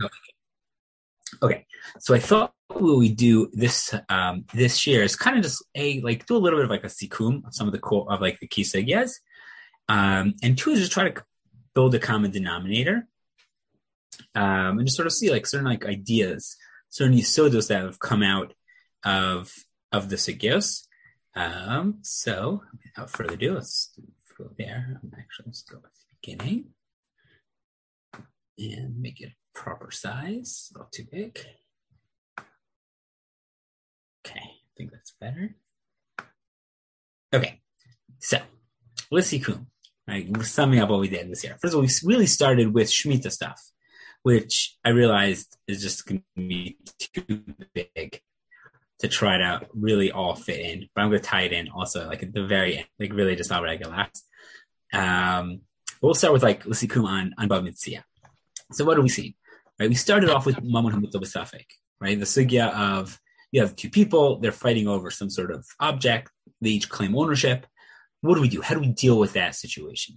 Okay, so I thought what we do this year is kind of just do a little bit of like a sikum of some of the core of like the key sugyas, and two is just try to build a common denominator, and just sort of see like certain like ideas, certain yisodos that have come out of the sugyos. So without further ado, let's go there. Let's go with the beginning and make it proper size, not too big. Okay, I think that's better. Okay, so let's see. Right, summing up what we did this year. First of all, we really started with Shemitah stuff, which I realized is just going to be too big to try to really all fit in. But I'm going to tie it in also, like at the very end, like really just how I get last. We'll start with like Lisikum on Bava Metzia. So what do we see? Right, we started off with Mammon Hamutza B'Safek, right? The sugya of you have two people, they're fighting over some sort of object, they each claim ownership. What do we do? How do we deal with that situation?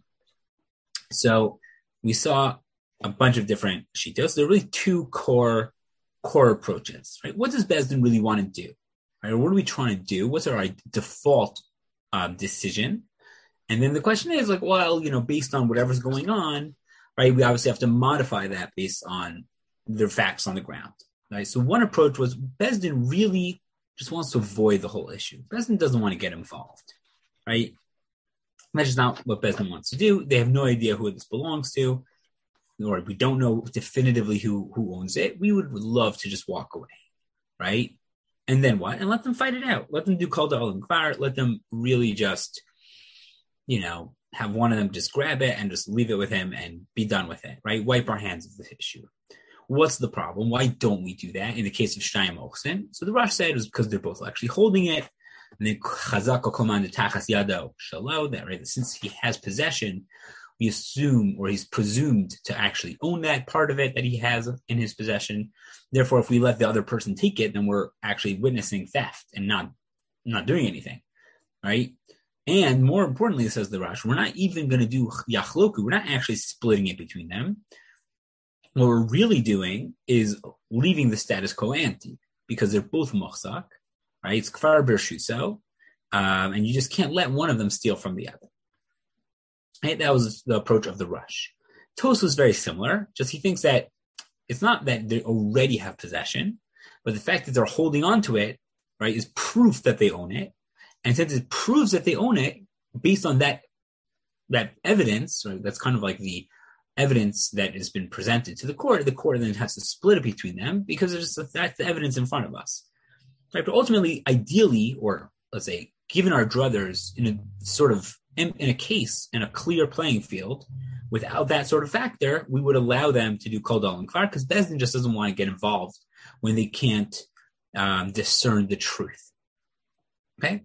So we saw a bunch of different shitos. There are really two core approaches, right? What does Bezdin really want to do? Right? What are we trying to do? What's our default decision? And then the question is like, well, based on whatever's going on, right, we obviously have to modify that based on the facts on the ground, right? So one approach was Bezdin really just wants to avoid the whole issue. Bezdin doesn't want to get involved, right? That's just not what Bezdin wants to do. They have no idea who this belongs to, or we don't know definitively who owns it. We would love to just walk away, right? And then what? And let them fight it out. Let them do kol da'ol and kvar. Let them really just, have one of them just grab it and just leave it with him and be done with it, right? Wipe our hands of the issue. What's the problem? Why don't we do that in the case of Shtayim Ochsen? So the Rosh said it was because they're both actually holding it. And then Chazak Koman Tachas Yado Shalo, that right, since he has possession, we assume or he's presumed to actually own that part of it that he has in his possession. Therefore, if we let the other person take it, then we're actually witnessing theft and not doing anything, right? And more importantly, says the Rosh, we're not even going to do Yachloku. We're not actually splitting it between them. What we're really doing is leaving the status quo ante because they're both mochzak, right? It's kfar bershuso, and you just can't let one of them steal from the other. Right? That was the approach of the Rosh. Tos was very similar, just he thinks that it's not that they already have possession, but the fact that they're holding on to it, right, is proof that they own it. And since it proves that they own it, based on that evidence, right, that's kind of like the evidence that has been presented to the court then has to split it between them because that's the evidence in front of us. Right? But ultimately, ideally, or let's say, given our druthers in a case, in a clear playing field, without that sort of factor, we would allow them to do kol da'ol and kvar because Bezdin just doesn't want to get involved when they can't discern the truth. Okay?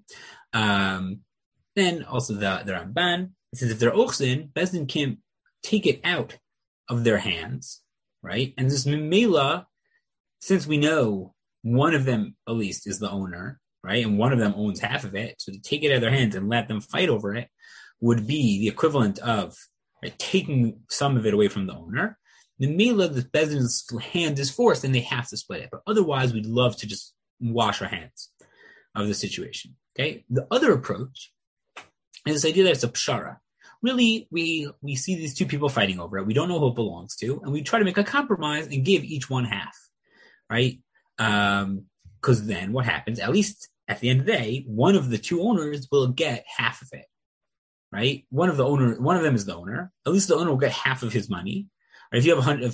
Then also the Ramban says if they're ochsin, Bezdin can't take it out of their hands, right? And this Mimela, since we know one of them at least is the owner, right? And one of them owns half of it, so to take it out of their hands and let them fight over it would be the equivalent of taking some of it away from the owner. Mimela, the Bezdin's hand is forced and they have to split it. But otherwise, we'd love to just wash our hands of the situation. Okay. The other approach is this idea that it's a pshara. Really, we see these two people fighting over it. We don't know who it belongs to, and we try to make a compromise and give each one half, right? Because then what happens? At least at the end of the day, one of the two owners will get half of it, right? One of them is the owner. At least the owner will get half of his money. Or if you have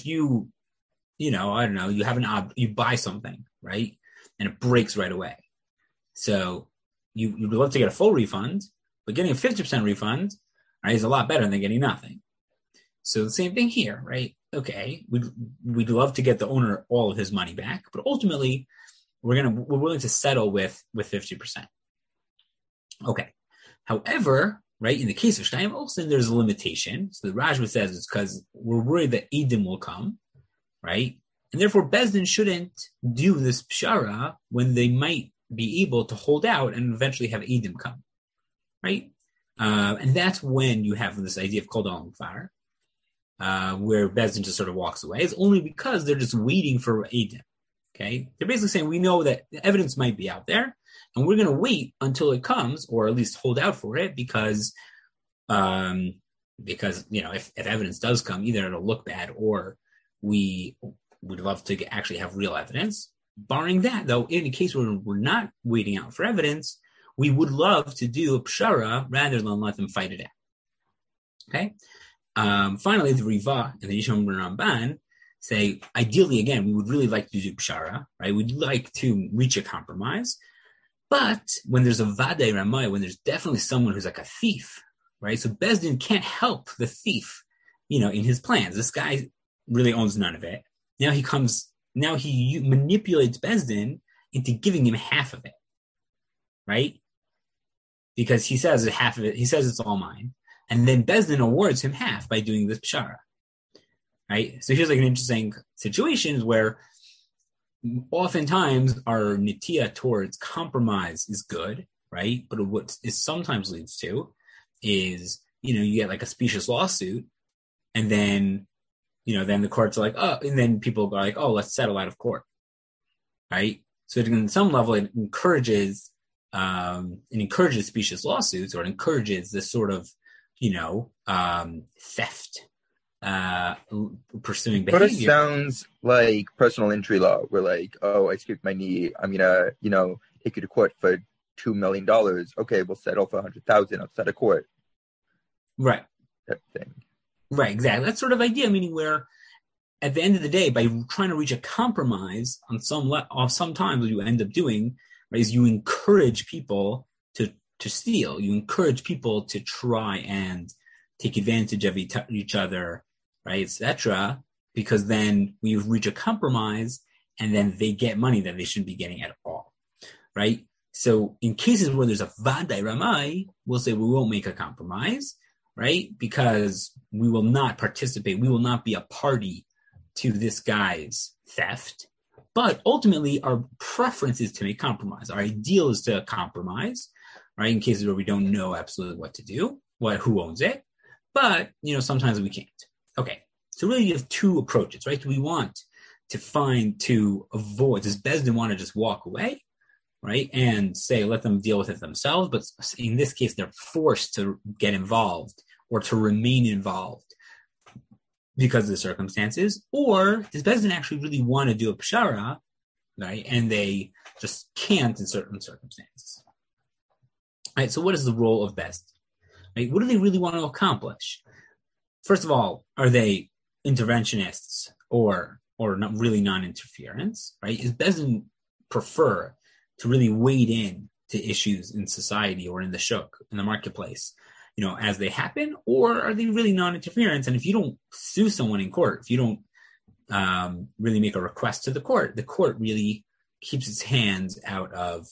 you buy something, right, and it breaks right away. So you'd love to get a full refund, but getting a 50% refund, right, is a lot better than getting nothing. So the same thing here, right? Okay, we'd love to get the owner all of his money back, but ultimately we're willing to settle with 50%. Okay. However, right, in the case of Shtayim Ochsen, there's a limitation. So the Rashba says it's because we're worried that Eidim will come, right? And therefore Bezdin shouldn't do this pshara when they might be able to hold out and eventually have Eidim come, right? And that's when you have this idea of kol da'ol and kvar. where Bezdin just sort of walks away. It's only because they're just waiting for Eidim. Okay, they're basically saying we know that the evidence might be out there, and we're going to wait until it comes, or at least hold out for it, because if evidence does come, either it'll look bad, or we would love to actually have real evidence. Barring that, though, in a case where we're not waiting out for evidence, we would love to do a pshara rather than let them fight it out. Okay. Finally, the Riva and the Yisham Ramban say, ideally, again, we would really like to do pshara, right? We'd like to reach a compromise. But when there's a Vadei Ramai, when there's definitely someone who's like a thief, right? So Bezdin can't help the thief, in his plans. This guy really owns none of it. Now he manipulates Bezdin into giving him half of it, right? Because he says half of it, he says it's all mine. And then Bezdin awards him half by doing this pshara, right? So here's like an interesting situation where oftentimes our nitiya towards compromise is good, right? But what it sometimes leads to is, you get like a specious lawsuit, and then, then the courts are like, oh, and then people go like, oh, let's settle out of court, right? So on some level, it encourages specious lawsuits, or it encourages this sort of, theft, pursuing behavior. But it sounds like personal injury law, where like, oh, I scraped my knee, I'm gonna, take you to court for $2 million. Okay, we'll settle for $100,000 outside of court. Right. That thing. Right, exactly. That sort of idea, meaning where at the end of the day, by trying to reach a compromise on sometimes what you end up doing, right, is you encourage people to steal. You encourage people to try and take advantage of each other, right, etc. Because then we reach a compromise, and then they get money that they shouldn't be getting at all, right? So in cases where there's a Vadei Ramai, we'll say we won't make a compromise, right? Because we will not participate. We will not be a party to this guy's theft. But ultimately, our preference is to make compromise. Our ideal is to compromise, right? In cases where we don't know absolutely what to do, who owns it. But, sometimes we can't. Okay. So really you have two approaches, right? Do we want to avoid, does Bezdin want to just walk away, right? And say, let them deal with it themselves. But in this case, they're forced to get involved or to remain involved because of the circumstances. Or does Bezdin actually really want to do a pshara, right? And they just can't in certain circumstances. Right, so what is the role of Bezdin? Right, what do they really want to accomplish? First of all, are they interventionists or not really non-interference? Right? Is Bezdin prefer to really wade in to issues in society or in the shuk, in the marketplace, as they happen, or are they really non-interference? And if you don't sue someone in court, if you don't really make a request to the court really keeps its hands out of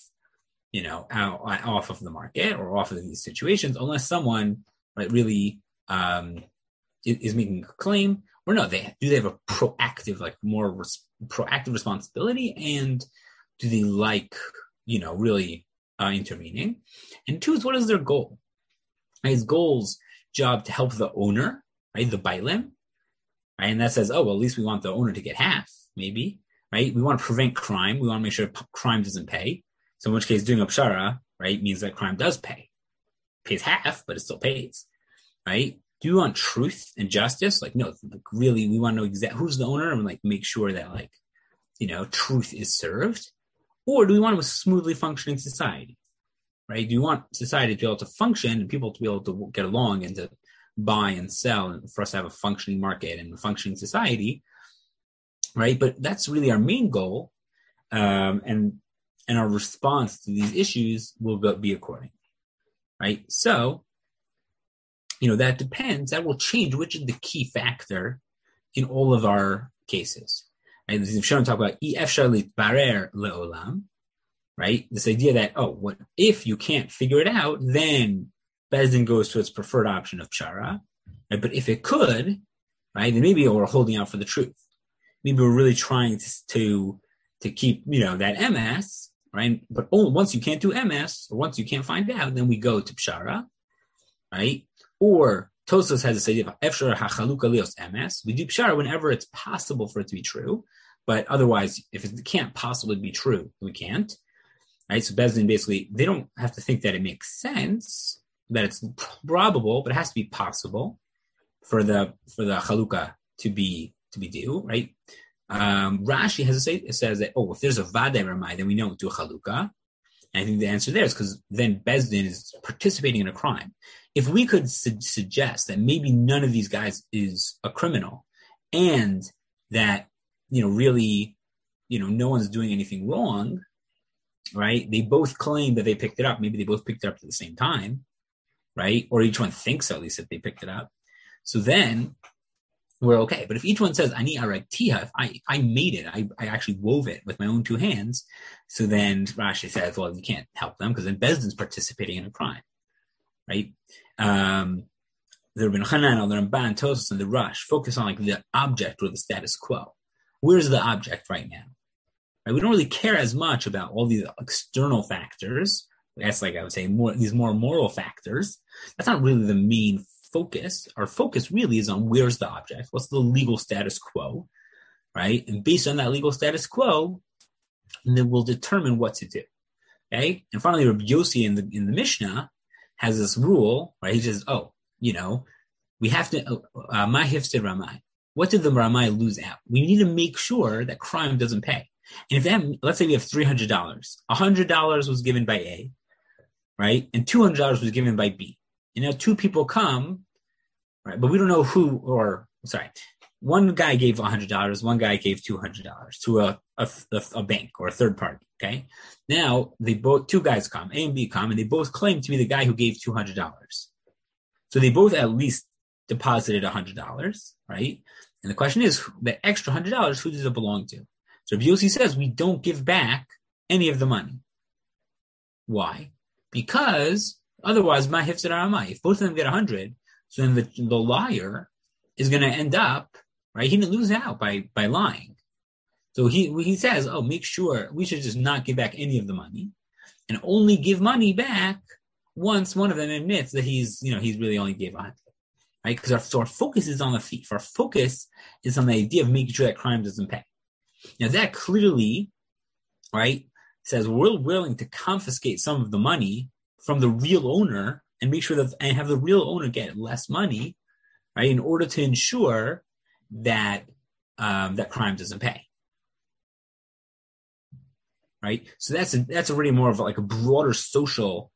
off of the market or off of these situations, unless someone really is making a claim, or no, they have a proactive, proactive responsibility, and do they really intervening? And two is, what is their goal? His goal's job to help the owner, right, the bailim, right, and that says, oh, well, at least we want the owner to get half, maybe, right? We want to prevent crime. We want to make sure crime doesn't pay. So in which case, doing a pshara, right, means that crime does pay. Pays half, but it still pays, right? Do you want truth and justice? No, really, we want to know exactly who's the owner and make sure that truth is served. Or do we want a smoothly functioning society, right? Do you want society to be able to function and people to be able to get along and to buy and sell, and for us to have a functioning market and a functioning society, right? But that's really our main goal. And our response to these issues will be according, right? So, that depends. That will change which is the key factor in all of our cases. Right? This is talk about efshar barer leolam, right? This idea that, what if you can't figure it out, then Bezdin goes to its preferred option of pshara. Right? But if it could, right, then maybe we're holding out for the truth. Maybe we're really trying to keep, that MS. Right, but once you can't do MS, or once you can't find out, then we go to pshara, right? Or Tosos has this idea of Efshar HaChaluka Lios MS. We do Pshara whenever it's possible for it to be true, but otherwise, if it can't possibly be true, we can't. Right? So Bezdin basically, they don't have to think that it makes sense, that it's probable, but it has to be possible for the Chaluka to be due, right? Rashi has it says that, if there's a Vadei Ramai, then we don't do a Chaluka. And I think the answer there is because then Bezdin is participating in a crime. If we could suggest that maybe none of these guys is a criminal and that, really, no one's doing anything wrong, right? They both claim that they picked it up. Maybe they both picked it up at the same time, right? Or each one thinks at least that they picked it up. So then we're okay. But if each one says, Ani aragtiha, if I made it, I actually wove it with my own two hands, so then Rashi says, well, you can't help them because then Bezdin's participating in a crime, right? The Rabbi Hanan, the Ramban, Tosfos, and the Rush focus on like the object or the status quo. Where's the object right now? Right? We don't really care as much about all these external factors. That's like I would say these more moral factors. That's not really the main focus. Our focus really is on where's the object, what's the legal status quo, right? And based on that legal status quo, then we'll determine what to do. Okay? And finally, Rabbi Yossi in the Mishnah has this rule, right? He says, we have to ma hifsid ramai. What did the ramai lose out? We need to make sure that crime doesn't pay. And if let's say we have $300, $100 was given by A, right? And $200 was given by B. And now two people come, right? But we don't know one guy gave $100, one guy gave $200 to a bank or a third party. Okay. Now two guys come, A and B come, and they both claim to be the guy who gave $200. So they both at least deposited $100, right? And the question is, the extra $100, who does it belong to? So Rabbi Yossi says we don't give back any of the money. Why? Because otherwise, ma hifsid ramai. If both of them get 100, so then the liar is going to end up, right? He didn't lose out by lying. So he says, make sure we should just not give back any of the money and only give money back once one of them admits that he's really only gave 100, right? Because our focus is on the thief. Our focus is on the idea of making sure that crime doesn't pay. Now that clearly, right, says we're willing to confiscate some of the money from the real owner and make sure and have the real owner get less money, right, in order to ensure that that crime doesn't pay, right? So that's already more of like a broader social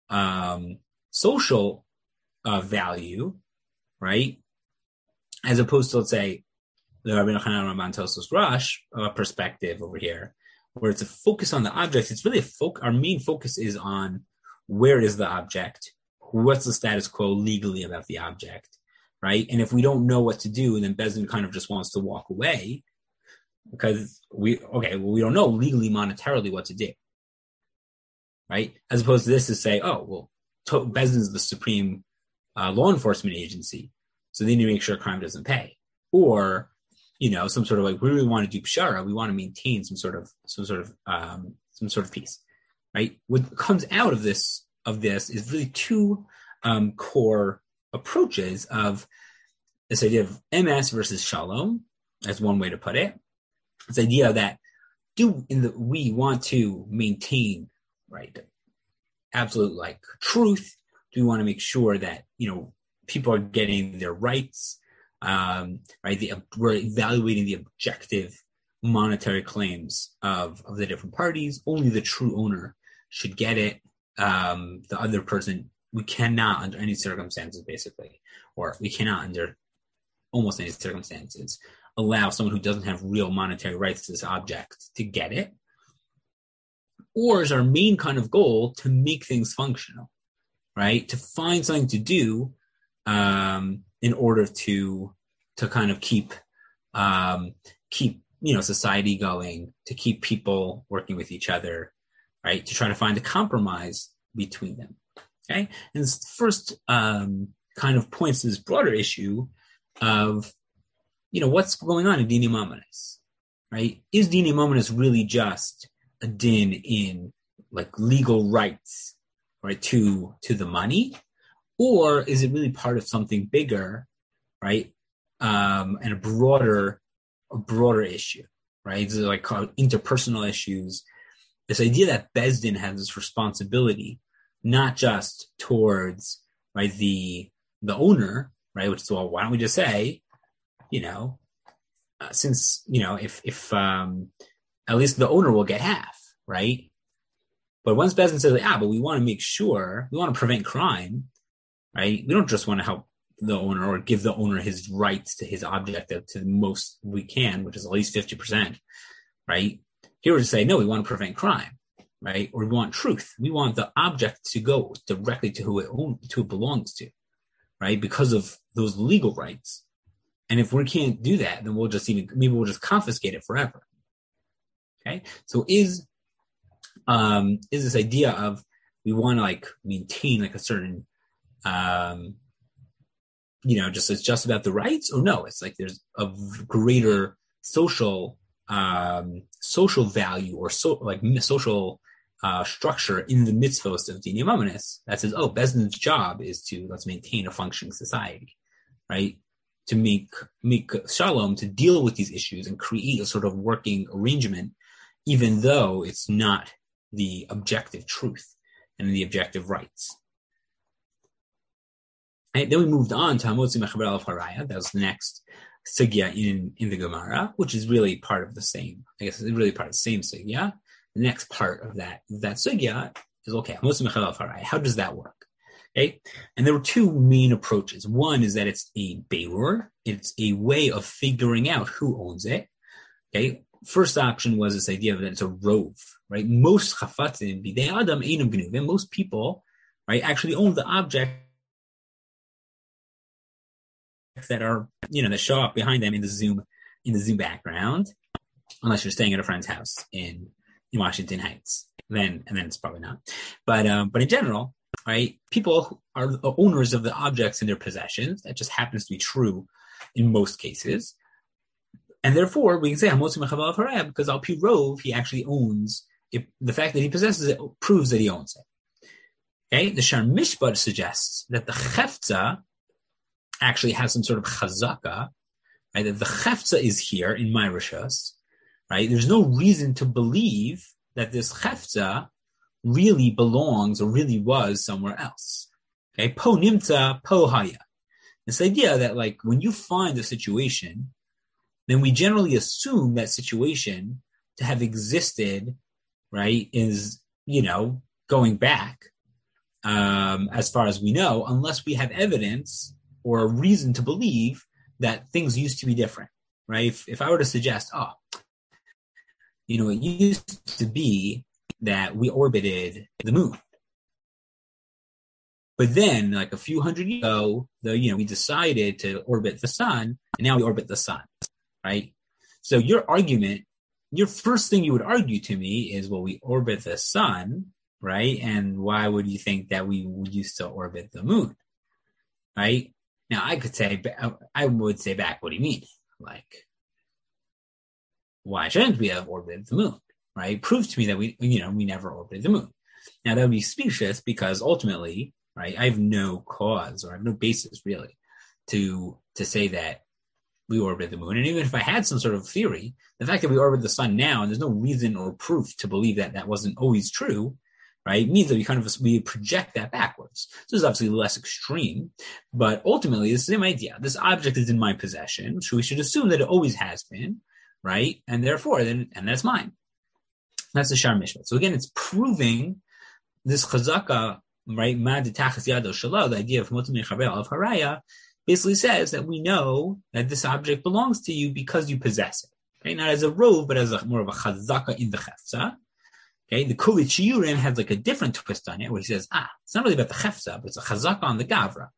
value, right, as opposed to, let's say, the Rabbi Yochanan Ramban Tosfos Rush perspective over here, where it's a focus on the object. It's really our main focus is on where is the object, what's the status quo legally about the object, right? And if we don't know what to do, then Bezdin kind of just wants to walk away because we don't know legally, monetarily what to do, right? As opposed to this is say, Bezdin is the supreme law enforcement agency, so they need to make sure crime doesn't pay, or some sort of like, we really want to do pshara, we want to maintain some sort of peace, right? What comes out of this is really two core approaches of this idea of MS versus shalom, as one way to put it. This idea that we want to maintain, right, absolute like truth. Do we want to make sure that people are getting their rights? Right? We're evaluating the objective monetary claims of the different parties. Only the true owner should get it. The other person, we cannot under any circumstances, basically, or we cannot under almost any circumstances allow someone who doesn't have real monetary rights to this object to get it. Or is our main kind of goal to make things functional, right? To find something to do in order to kind of keep society going, to keep people working with each other, right? To try to find a compromise between them. Okay, and this first kind of points to this broader issue of what's going on in Dini Mamonis, right? Is Dini Mamonis really just a din in like legal rights, right, to the money? Or is it really part of something bigger, right? And a broader issue, right? It's like called interpersonal issues. This idea that Beis Din has this responsibility, not just towards, right, the owner, right? Which is, well, why don't we just say, since, if at least the owner will get half, right? But once Beis Din says, but we want to make sure, we want to prevent crime, right? We don't just want to help the owner or give the owner his rights to his object to the most we can, which is at least 50%, right? Here we're to say, no, we want to prevent crime, right? Or we want truth. We want the object to go directly to who it belongs to, right? Because of those legal rights. And if we can't do that, then maybe we'll just confiscate it forever. Okay? So is this idea of we want to maintain a certain just about the rights, or no, it's there's a greater social value or social structure in the mitzvos of Dinim Amanis that says, Beis Din's job is to let's maintain a functioning society, right? To make shalom, to deal with these issues and create a sort of working arrangement, even though it's not the objective truth and the objective rights. Right, then we moved on to Hamotzi Mechaber Alav Haraya. That was the next sugya in the Gemara, which is really part of the same. I guess it's really part of the same sugya. The next part of that sugya is Hamotzi Mechaber Alav Haraya. How does that work? Okay, and there were two main approaches. One is that it's a beirur. It's a way of figuring out who owns it. Okay, first option was this idea that it's a rove. Right, most chafatzim bidei adam einam gnuvim. Most people, right, actually own the object that are, that show up behind them in the Zoom background, unless you're staying at a friend's house in Washington Heights, then it's probably not. But in general, right, people are the owners of the objects in their possessions. That just happens to be true in most cases, and therefore we can say Hamotzi Mechaber Alav Haraya because Al Pi Rov he actually owns it. The fact that he possesses it proves that he owns it. Okay, the Shar Mishpat suggests that the Chefza actually has some sort of chazaka, right? That the chefza is here in my rishus, right? There's no reason to believe that this chefza really belongs or really was somewhere else. Okay, po nimtza, po haya. This idea that when you find a situation, then we generally assume that situation to have existed, right, is, going back as far as we know, unless we have evidence or a reason to believe that things used to be different, right? If I were to suggest, it used to be that we orbited the moon. But then, a few hundred years ago, we decided to orbit the sun, and now we orbit the sun, right? So your first thing you would argue to me is, well, we orbit the sun, right? And why would you think that we used to orbit the moon, right? Now, I would say back, what do you mean? Why shouldn't we have orbited the moon, right? Prove to me that we never orbited the moon. Now, that would be specious because ultimately, right, I have no cause or I have no basis really to say that we orbited the moon. And even if I had some sort of theory, the fact that we orbit the sun now and there's no reason or proof to believe that that wasn't always true, right, means that we project that backwards. So this is obviously less extreme, but ultimately it's the same idea. This object is in my possession, so we should assume that it always has been, right? And therefore, and that's mine. That's the Shar Mishpat. So again, it's proving this chazaka, right? Ma detachas yado shelo, the idea of Hamotzi Mechaber Alav Haraya, basically says that we know that this object belongs to you because you possess it. Okay, not as a rove, but as more of a chazaka in the chefza. Okay, the Kuli Chiyurim has a different twist on it, where he says, it's not really about the chefza, but it's a chazaka on the gavra.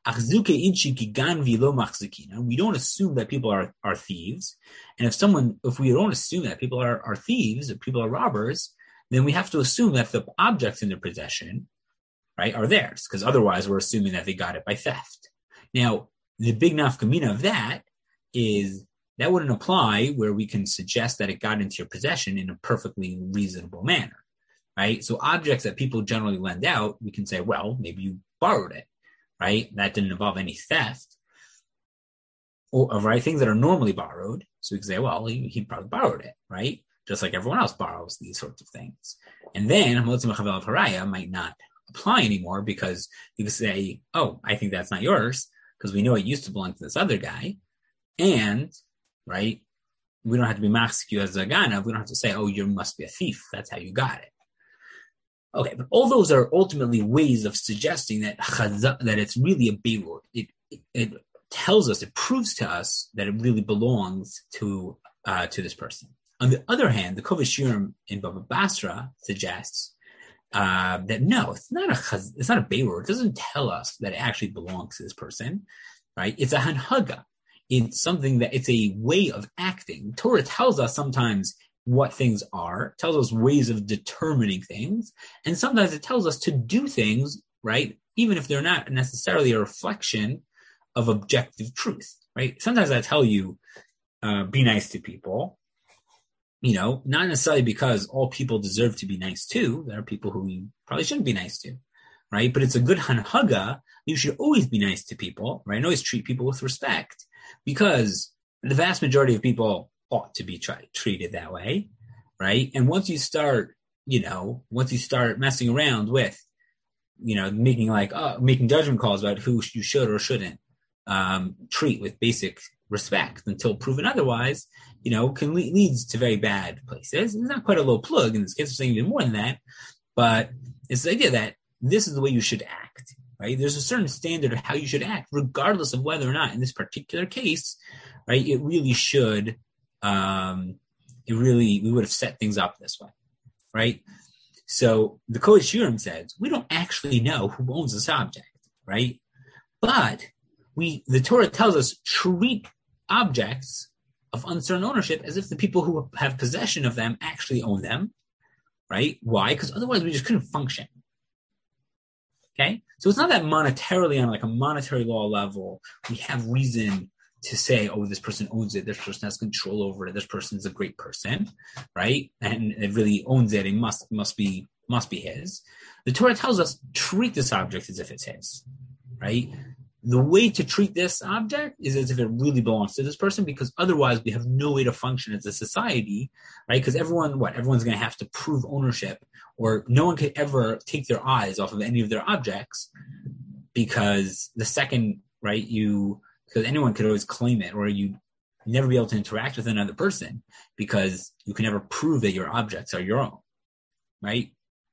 We don't assume that people are thieves, and if we don't assume that people are thieves, or people are robbers, then we have to assume that the objects in their possession, right, are theirs, because otherwise we're assuming that they got it by theft. Now, the big nafkamina of that is that wouldn't apply where we can suggest that it got into your possession in a perfectly reasonable manner, right? So objects that people generally lend out, we can say, well, maybe you borrowed it, right? That didn't involve any theft, or right, things that are normally borrowed. So we can say, well, he probably borrowed it, right? Just like everyone else borrows these sorts of things. And then Hamotzi Mechavel of Haraya might not apply anymore because you could say, oh, I think that's not yours because we know it used to belong to this other guy. And, right, we don't have to be machzik you as a ganav. We don't have to say, oh, you must be a thief. That's how you got it. Okay, but all those are ultimately ways of suggesting that it's really a beirur. It tells us, it proves to us that it really belongs to this person. On the other hand, the Kovetz Shiurim in Baba Basra suggests that no, it's not a beirur. It doesn't tell us that it actually belongs to this person, right? It's a hanhaga. It's something that it's a way of acting. Torah tells us sometimes what things are, tells us ways of determining things, and sometimes it tells us to do things, right, even if they're not necessarily a reflection of objective truth, right? Sometimes I tell you, be nice to people, not necessarily because all people deserve to be nice to. There are people who you probably shouldn't be nice to, right? But it's a good hanhaga. You should always be nice to people, right? And always treat people with respect, because the vast majority of people ought to be treated that way, right? And once you start messing around with, making judgment calls about who you should or shouldn't treat with basic respect until proven otherwise, leads to very bad places. It's not quite a low plug in this case. We're saying even more than that, but it's the idea that this is the way you should act, right? There's a certain standard of how you should act, regardless of whether or not in this particular case, right, it really should, we would have set things up this way, right? So the Kovetz Shiurim says, we don't actually know who owns this object, right? But the Torah tells us treat objects of uncertain ownership as if the people who have possession of them actually own them, right? Why? Because otherwise we just couldn't function. Okay? So it's not that monetarily on like a monetary law level, we have reason to say, oh, this person owns it, this person has control over it, this person's a great person, right? And it really owns it, it must be his. The Torah tells us treat this object as if it's his, right? The way to treat this object is as if it really belongs to this person, because otherwise we have no way to function as a society, right? Because everyone's going to have to prove ownership, or no one could ever take their eyes off of any of their objects, because the second, right, because anyone could always claim it, or you never be able to interact with another person because you can never prove that your objects are your own, right?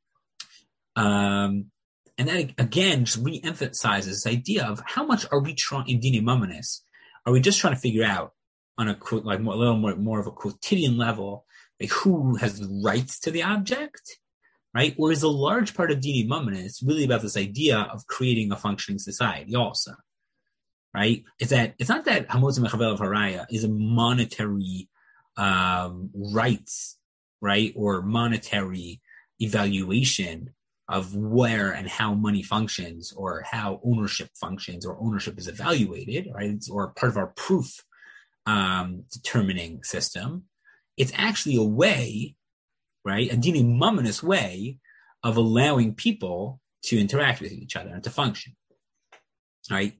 And that, again, just re-emphasizes this idea of how much are we trying, in Dini Mamonis, are we just trying to figure out on a little more of a quotidian level, like who has the rights to the object, right? Or is a large part of Dini Mamonis really about this idea of creating a functioning society also, right? It's not that Hamotzi Mechavel of Haraya is a monetary rights, right? Or monetary evaluation of where and how money functions, or how ownership functions, or ownership is evaluated, right? Or part of our proof determining system. It's actually a way, right? A Dini Mamonis way of allowing people to interact with each other and to function, right?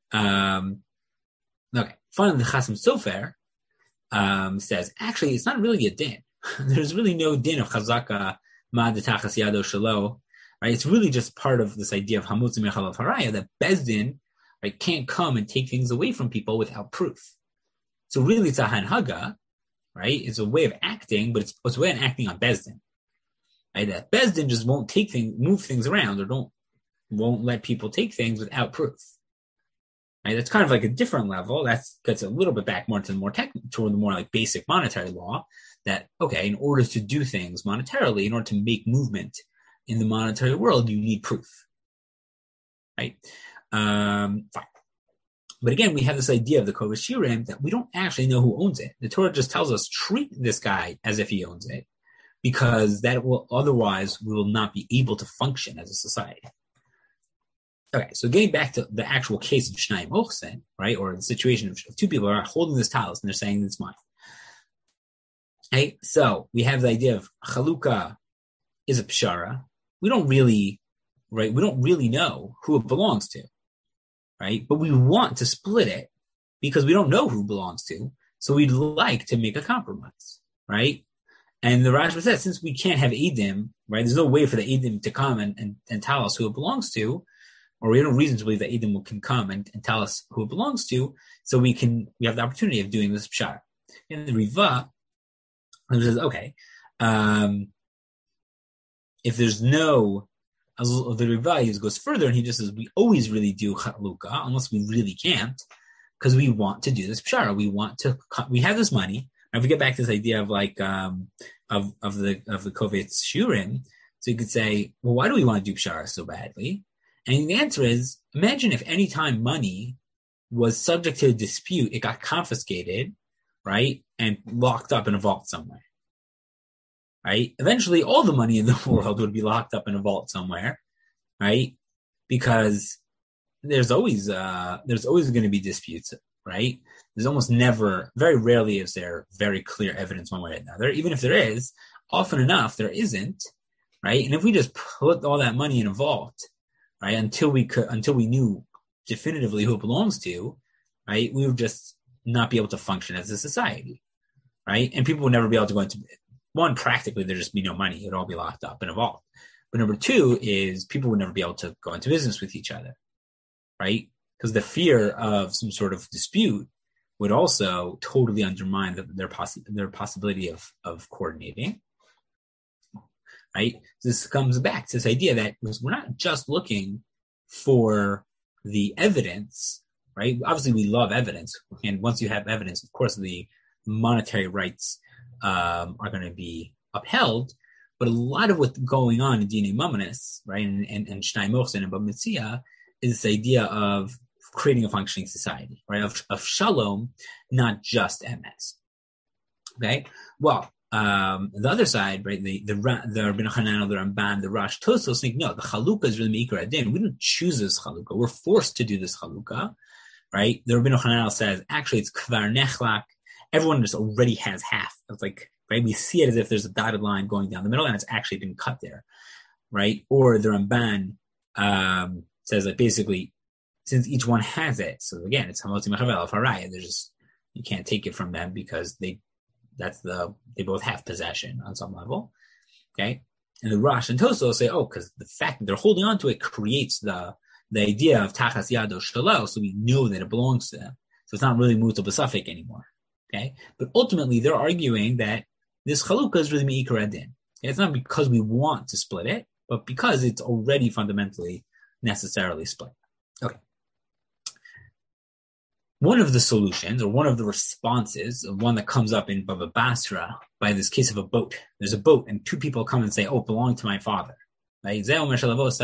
Okay. Finally, the Chasam Sofer says, actually, it's not really a din. There's really no din of chazaka ma detachas yado shelo. Right? It's really just part of this idea of Hamotzi Mechavel of Haraya, that Bezdin, right, can't come and take things away from people without proof. So really it's a hanhaga, right? It's a way of acting, but it's a way of acting on Bezdin. Right? That Bezdin just won't move things around, or won't let people take things without proof. Right? That's kind of like a different level. That gets a little bit back more to the more like basic monetary law, that, okay, in order to do things monetarily, in order to make movement in the monetary world, you need proof, right? Fine. But again, we have this idea of the Kovetz Shiurim that we don't actually know who owns it. The Torah just tells us, treat this guy as if he owns it, because otherwise we will not be able to function as a society. Okay, so getting back to the actual case of Shnayim Ochsen, right, or the situation of two people are holding this talis and they're saying it's mine. Okay, so we have the idea of Chalukah is a pshara. We don't really know who it belongs to, right? But we want to split it because we don't know who it belongs to. So we'd like to make a compromise, right? And the Rashba says, since we can't have Eidim, right? There's no way for the Eidim to come and tell us who it belongs to, or we have no reason to believe that Eidim can come and tell us who it belongs to. So we have the opportunity of doing this pshara. In the Riva, it says, okay, if there's no, the Riva goes further and he just says, we always really do Chalukah, unless we really can't, because we want to do this pshara. We have this money. If we get back to this idea of like of the Kovetz Shurim, so you could say, well, why do we want to do pshara so badly? And the answer is, imagine if any time money was subject to a dispute, it got confiscated, right, and locked up in a vault somewhere, right? Eventually, all the money in the world would be locked up in a vault somewhere, right? Because there's always going to be disputes, right? There's almost never, very rarely is there very clear evidence one way or another. Even if there is, often enough there isn't, right? And if we just put all that money in a vault, right, until we knew definitively who it belongs to, right, we would just not be able to function as a society, right? And people would never be able to go into, one, practically there'd just be no money. It would all be locked up in a vault. But number two is people would never be able to go into business with each other, right? Because the fear of some sort of dispute would also totally undermine their possibility of coordinating, right? So this comes back to this idea that we're not just looking for the evidence, right? Obviously, we love evidence, and once you have evidence, of course, the monetary rights are going to be upheld. But a lot of what's going on in Dinei Mamonos, right, and Shnai Mochsen and Bava Metzia is this idea of creating a functioning society, right? Of shalom, not just MS. Okay. Well, the other side, right? The Rabbeinu Hananel, the Ramban, the Rosh Tosfos think no, the Chalukah is really Meikar Adin. We didn't choose this Chalukah. We're forced to do this Chalukah, right? The Rabbeinu Hananel says actually it's Kvar Nechlak. Everyone just already has half. It's like, right? We see it as if there's a dotted line going down the middle, and it's actually been cut there, right? Or the Ramban says that basically, since each one has it, so again, it's Hamotzi Mechavel of Haraya. They're just, you can't take it from them because they both have possession on some level, okay? And the Rosh and Tosfos say, oh, because the fact that they're holding on to it creates the idea of Tachas Yado Shelo, so we know that it belongs to them. So it's not really Mutal B'Safek anymore, okay? But ultimately, they're arguing that this Chalukah is really Meikar Adin. It's not because we want to split it, but because it's already fundamentally necessarily split. Okay. One of the solutions, or one of the responses, one that comes up in Bava Basra by this case of a boat. There's a boat, and two people come and say, "Oh, it belonged to my father." Right? You have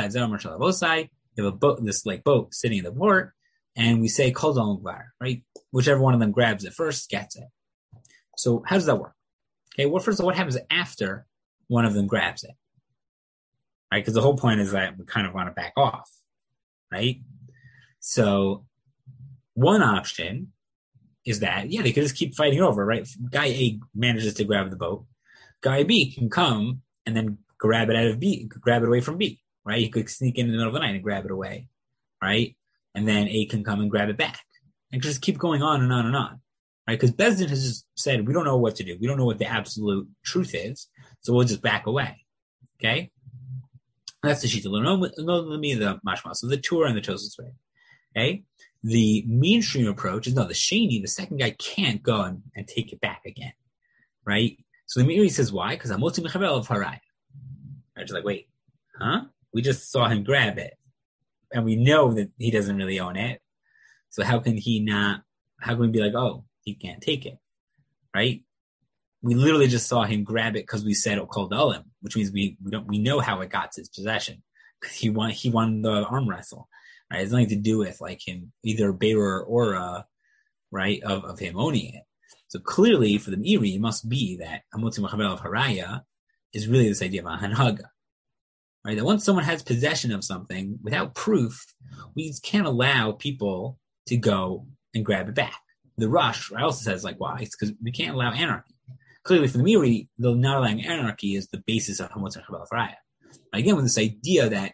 a boat, this like boat sitting in the port, and we say "Kol Dalon Gvar," right? Whichever one of them grabs it first gets it. So how does that work? Okay, well, first of all, what happens after one of them grabs it? Right? Because the whole point is that we kind of want to back off, right? So one option is that, yeah, they could just keep fighting over, right? Guy A manages to grab the boat. Guy B can come and then grab it out of B, grab it away from B, right? He could sneak in the middle of the night and grab it away, right? And then A can come and grab it back. And just keep going on and on and on, right? Because Beis Din has just said, we don't know what to do. We don't know what the absolute truth is, so we'll just back away, okay? That's the Shita. Let me the Mashma. So the Torah and the Tosfos way, okay? The mainstream approach is, no, the Sheni, the second guy, can't go and take it back again, right? So the Meiri says, why? Because Hamotzi Mechavel of Haraya. Right? Just like, wait, huh? We just saw him grab it, and we know that he doesn't really own it. So how can we be like, oh, he can't take it, right? We literally just saw him grab it because we said Kol Dalon, which means we know how it got to his possession, because he won the arm wrestle. Right? It has nothing to do with like him, either bearer or right, of him owning it. So clearly for the Meiri, it must be that Hamotzi Mechavel of Haraya is really this idea of a Hanhaga. Right? That once someone has possession of something, without proof, we can't allow people to go and grab it back. The Rosh also says, like, why? It's because we can't allow anarchy. Clearly for the Meiri, though not allowing anarchy is the basis of Hamotzi Mechavel of Haraya. Again, with this idea that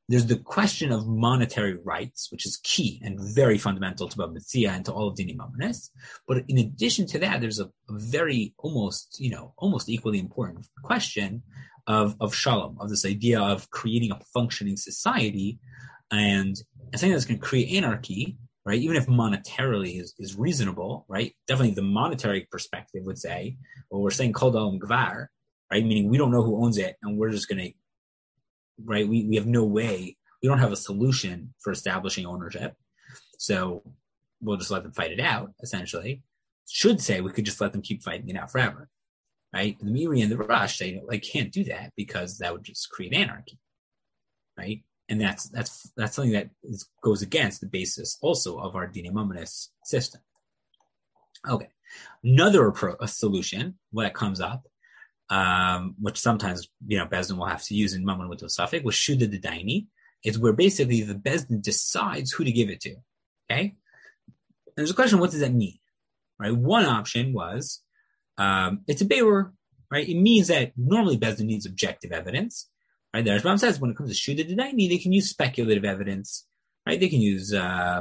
there's the question of monetary rights, which is key and very fundamental to Bava Metzia and to all of Dini Mamonis. But in addition to that, there's a very almost equally important question of shalom, of this idea of creating a functioning society and something that's going to create anarchy, right? Even if monetarily is reasonable, right? Definitely the monetary perspective would say, well, we're saying kol da'olam gvar, right? Meaning we don't know who owns it and we're just going to, right? We have no way, we don't have a solution for establishing ownership. So we'll just let them fight it out, essentially. Should say we could just let them keep fighting it out forever, right? The Miri and the Rush say, can't do that because that would just create anarchy, right? And that's something that goes against the basis also of our Dini Mamonis system. Okay. Another a solution when it comes up, which sometimes, Bezdin will have to use in Mammon with the suffix, was Shuda de Daini, is where basically the Bezdin decides who to give it to. Okay? And there's a question, what does that mean? Right? One option was, it's a Be'er, right? It means that normally Bezdin needs objective evidence, right? The Rashbam says when it comes to Shuda de Daini, they can use speculative evidence, right? They can use,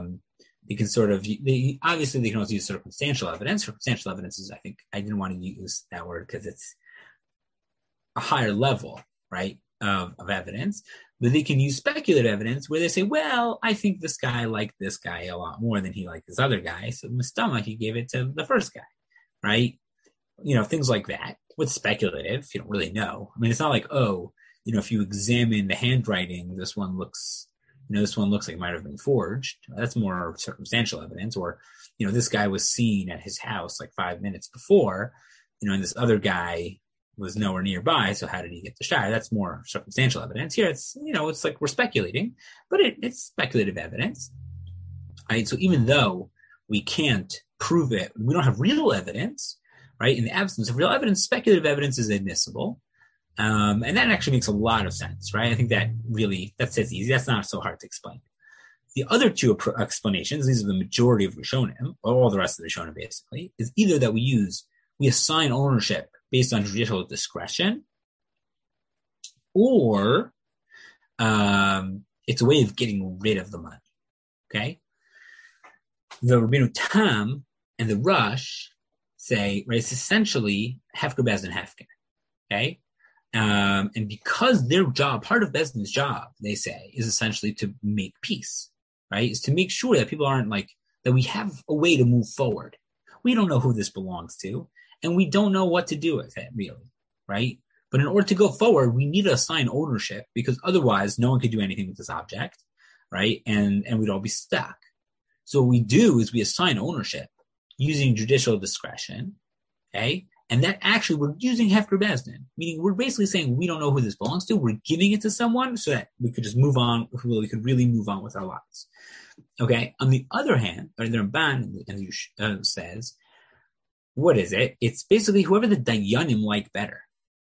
obviously they can also use circumstantial evidence. Circumstantial evidence is, I didn't want to use that word because it's a higher level, right, of evidence. But they can use speculative evidence where they say, well, I think this guy liked this guy a lot more than he liked this other guy. So Mustama, he gave it to the first guy, right? Things like that. What's speculative? You don't really know. I mean, it's not like, if you examine the handwriting, this one looks like it might have been forged. That's more circumstantial evidence. Or, this guy was seen at his house like 5 minutes before, and this other guy was nowhere nearby. So how did he get the shire? That's more circumstantial evidence. Here, it's, it's like we're speculating, but it's speculative evidence. Right? So even though we can't prove it, we don't have real evidence, right? In the absence of real evidence, speculative evidence is admissible. And that actually makes a lot of sense, right? I think that says easy. That's not so hard to explain. The other two explanations, these are the majority of Rishonim, or all the rest of the Rishonim basically, is either that we assign ownership based on judicial discretion, or it's a way of getting rid of the money, okay? The Rabbeinu Tam and the Rush say, right, it's essentially Hefker Bezdin Hefker, okay? And because their job, part of Bezdin's job, they say, is essentially to make peace, right? Is to make sure that people aren't that we have a way to move forward. We don't know who this belongs to, and we don't know what to do with it, really, right? But in order to go forward, we need to assign ownership because otherwise no one could do anything with this object, right? And we'd all be stuck. So what we do is we assign ownership using judicial discretion, okay? And that actually, we're using Hefker Bezdin, meaning we're basically saying we don't know who this belongs to. We're giving it to someone so that we could just move on. We could really move on with our lives. Okay. On the other hand, the Ramban says, what is it? It's basically whoever the Dayanim like better.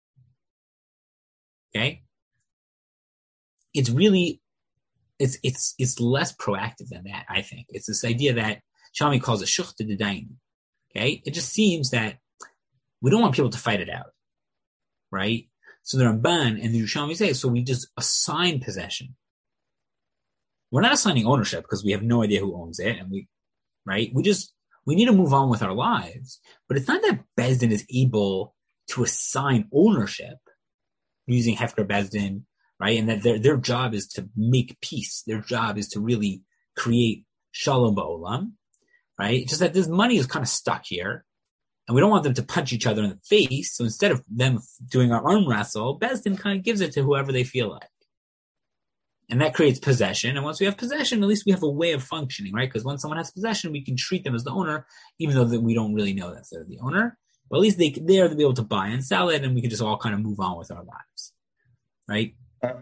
Okay. It's really, it's less proactive than that. I think it's this idea that Shami calls a shuch to the Dayanim. Okay. It just seems that we don't want people to fight it out, right? So the Ramban and the Yerushalmi say, so we just assign possession. We're not assigning ownership because we have no idea who owns it, and we need to move on with our lives. But it's not that Bezdin is able to assign ownership using Hefker Bezdin, right? And that their job is to make peace. Their job is to really create shalom ba'olam, right? Just that this money is kind of stuck here. And we don't want them to punch each other in the face. So instead of them doing our arm wrestle, Bezdin kind of gives it to whoever they feel like. And that creates possession. And once we have possession, at least we have a way of functioning, right? Because when someone has possession, we can treat them as the owner, even though we don't really know that they're the owner. But at least they're to be able to buy and sell it, and we can just all kind of move on with our lives, right?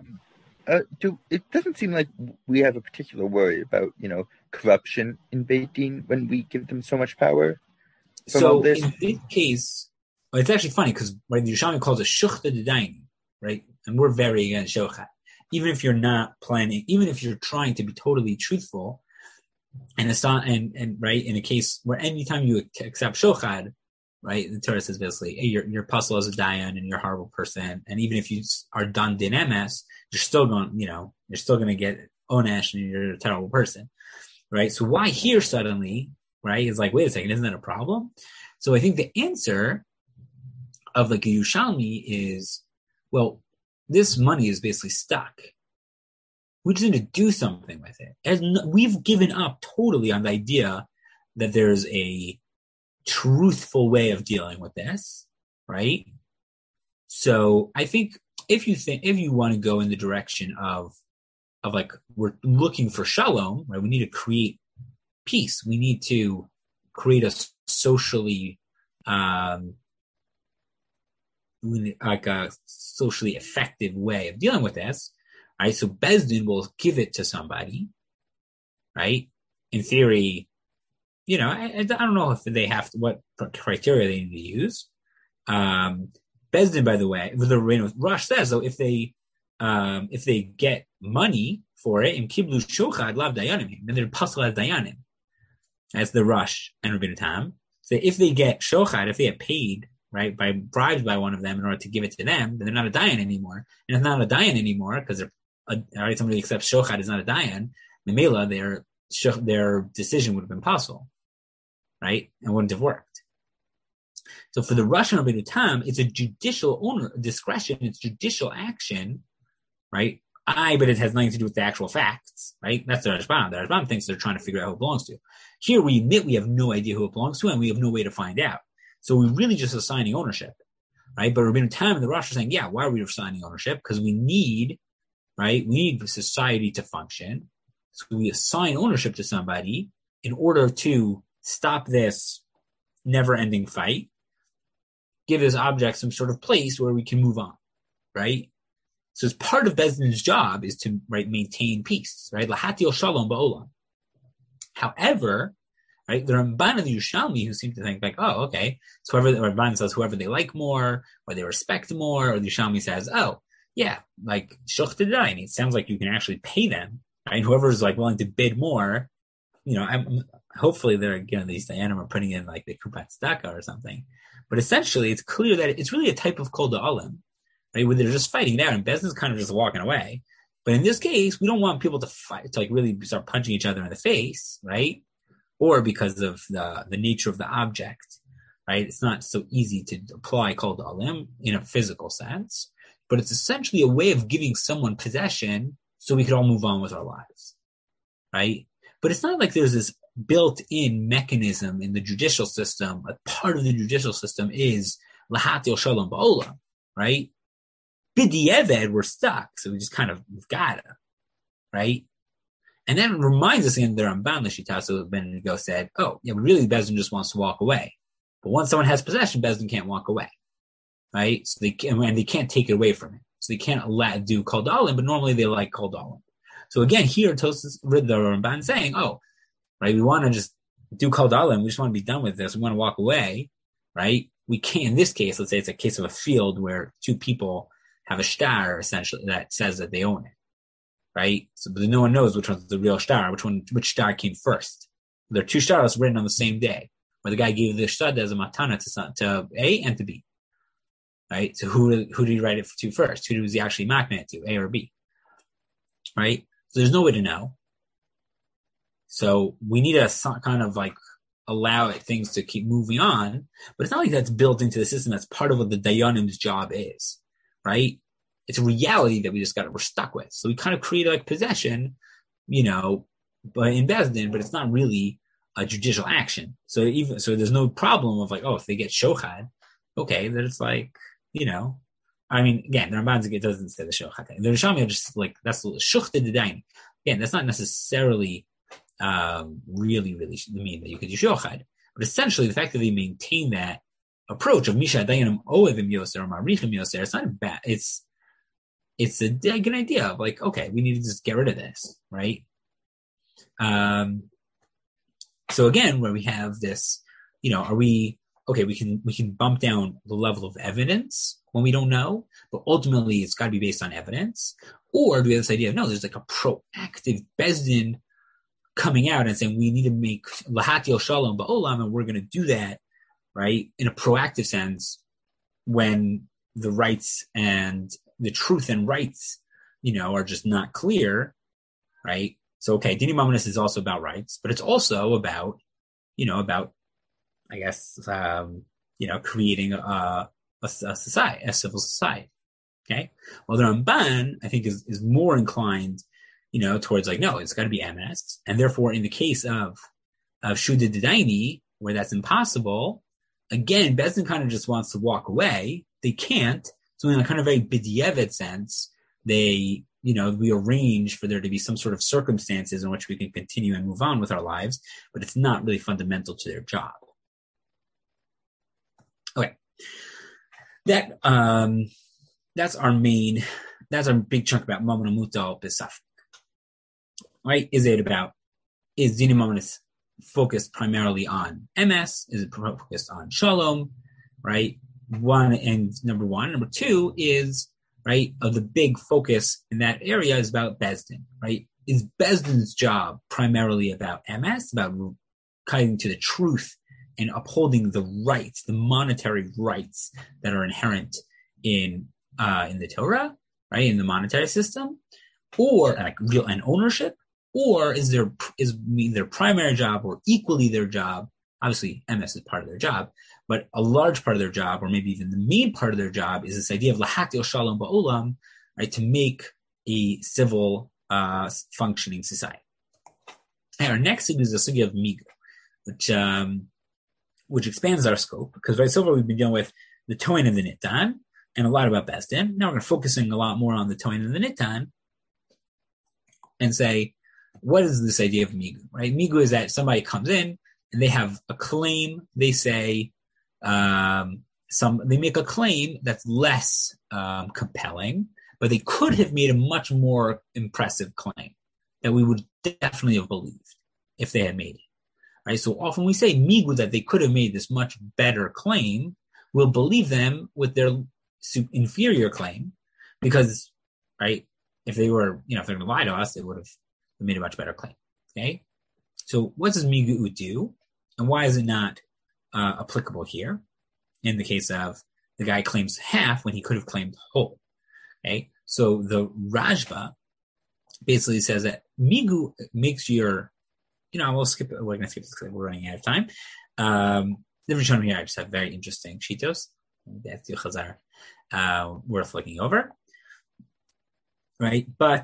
It doesn't seem like we have a particular worry about, corruption in Beit Din when we give them so much power. So in this case, it's actually funny because the Yerushalmi calls it shuchta dedayin, right? And we're very against shochat. Even if you're not planning, even if you're trying to be totally truthful, and it's not, and right, in a case where anytime you accept shochat, right, the Torah says basically, hey, you're puzzle as a dayan and you're a horrible person, and even if you are done din emes, you're still going, You're still going to get onesh and you're a terrible person, right? So why here suddenly, right, is like, wait a second, isn't that a problem? So I think the answer of like a Yerushalmi is, well, this money is basically stuck. We just need to do something with it. We've given up totally on the idea that there's a truthful way of dealing with this, right? So I think if you want to go in the direction of like we're looking for shalom, right? We need to create peace. We need to create a socially effective way of dealing with this, right? So Beis Din will give it to somebody, right? In theory, I don't know if they have what criteria they need to use. Beis Din, by the way, the Rosh says though, if they get money for it, and kiblu shochad lav dayanim, then they're pasal as dayanim, as the Rosh and Rabbeinu Tam. So if they get shochad, if they get paid, right, by bribes by one of them in order to give it to them, then they're not a dayan anymore. And it's not a dayan anymore because somebody who accepts shochad is not a dayan. Memela, their decision would have been possible, right, and wouldn't have worked. So for the Rosh and Rabbeinu Tam, it's a judicial discretion, it's judicial action, right? But it has nothing to do with the actual facts, right? That's the Rashbam. The Rashbam thinks they're trying to figure out who it belongs to. Here we admit we have no idea who it belongs to, and we have no way to find out. So we're really just assigning ownership, right? But Rabbeinu Tam and the Rosh are saying, yeah, why are we assigning ownership? Because we need society to function. So we assign ownership to somebody in order to stop this never-ending fight, give this object some sort of place where we can move on, right? So as part of Beis Din's job is to maintain peace, right? Lahatil shalom ba'olam. However, right, the Ramban and the Yerushalmi who seem to think like, oh, okay, so the Ramban says whoever they like more, or they respect more, or the Yerushalmi says, oh, yeah, like shuchtadain, it sounds like you can actually pay them, right? Whoever's like willing to bid more, hopefully they're, these dayanim are putting in like the Kupat Tzedakah or something. But essentially, it's clear that it's really a type of kol da'alim, right? Where they're just fighting it out, and Beis Din's kind of just walking away. But in this case, we don't want people to fight, to like really start punching each other in the face, right? Or because of the nature of the object, right? It's not so easy to apply kol da'alim in a physical sense, but it's essentially a way of giving someone possession so we could all move on with our lives, right? But it's not like there's this built-in mechanism in the judicial system. A part of the judicial system is lahatil shalom ba'olam, right? B'di'eved, we're stuck, so we've got to, right? And that reminds us again, the Ramban, the Shitasu Ben Go said, oh, yeah, but really Beis Din just wants to walk away. But once someone has possession, Beis Din can't walk away, right? So they can't take it away from him. So they can't do kol da'alim, but normally they like kol da'alim. So again, here, Tosfos, the Ramban saying, oh, right, we want to just do kol da'alim, we just want to be done with this, we want to walk away, right? We can't, in this case, let's say it's a case of a field where two people have a star, essentially, that says that they own it, right? So, but no one knows which one's the real star, which star came first. There are two stars written on the same day, where the guy gave the star as a matana to A and to B, right? So who did he write it to first? Who was he actually makna to, A or B, right? So there's no way to know. So we need to kind of like allow things to keep moving on, but it's not like that's built into the system. That's part of what the dayanim's job is, right? It's a reality that we're stuck with. So we kind of create like possession, but in Beis Din, but it's not really a judicial action. So there's no problem of like, oh, if they get shochad, okay, then it's like, again, the Ramban doesn't say the shochad. The Yerushalmi are just like, that's shuchted dayanim. Again, that's not necessarily really mean that you could do shochad, but essentially the fact that they maintain that approach of misha dayanim oevim yoser or marichim yoser, it's not bad. It's a good idea of like, okay, we need to just get rid of this, right? So again, where we have this, we can bump down the level of evidence when we don't know, but ultimately it's got to be based on evidence. Or do we have this idea of, no, there's like a proactive Beis Din coming out and saying we need to make lahatil shalom ba'olam, and we're going to do that, right, in a proactive sense when the rights and the truth and rights are just not clear, right? So, okay, Dini Mamonis is also about rights, but it's also about, I guess, creating a society, a civil society. Okay. Well, the Ramban, I think, is more inclined, towards no, it's got to be MS. And therefore, in the case of Shuda Didaini, where that's impossible, again, Bezdin kind of just wants to walk away. They can't. So in a kind of very b'diavad sense, they, we arrange for there to be some sort of circumstances in which we can continue and move on with our lives, but it's not really fundamental to their job. Okay. That's our big chunk about Mamon Mutal Besaf. Right? Is Dini Mamonis focused primarily on MS? Is it focused on Shalom? Right? Number one. Number two is, right, the big focus in that area is about Bezdin, right? Is Bezdin's job primarily about MS, about cutting to the truth and upholding the rights, the monetary rights that are inherent in the Torah, right, in the monetary system, or real and ownership, or is their primary job or equally their job? Obviously, MS is part of their job, but a large part of their job, or maybe even the main part of their job, is this idea of lahatil shalom ba'olam, right, to make a civil, functioning society. And our next is the sugya of migu, which expands our scope, because right so far we've been dealing with the Toin and the Nitan, and a lot about Bezdin. Now we're going to focusing a lot more on the Toin and the Nitan, and say, what is this idea of migu? Right, migu is that somebody comes in and they have a claim. They say they make a claim that's less compelling, but they could have made a much more impressive claim that we would definitely have believed if they had made it. Right, so often we say migu that they could have made this much better claim. We'll believe them with their inferior claim because, right, if they're going to lie to us, they would have made a much better claim. Okay, so what does migu do, and why is it not applicable here? In the case of the guy claims half when he could have claimed whole. Okay, so the Rajba basically says that migu makes your, we'll skip it. We're going to skip this because we're running out of time. The Rishonim here I just have very interesting shitos. That's the Chazar worth looking over. Right, but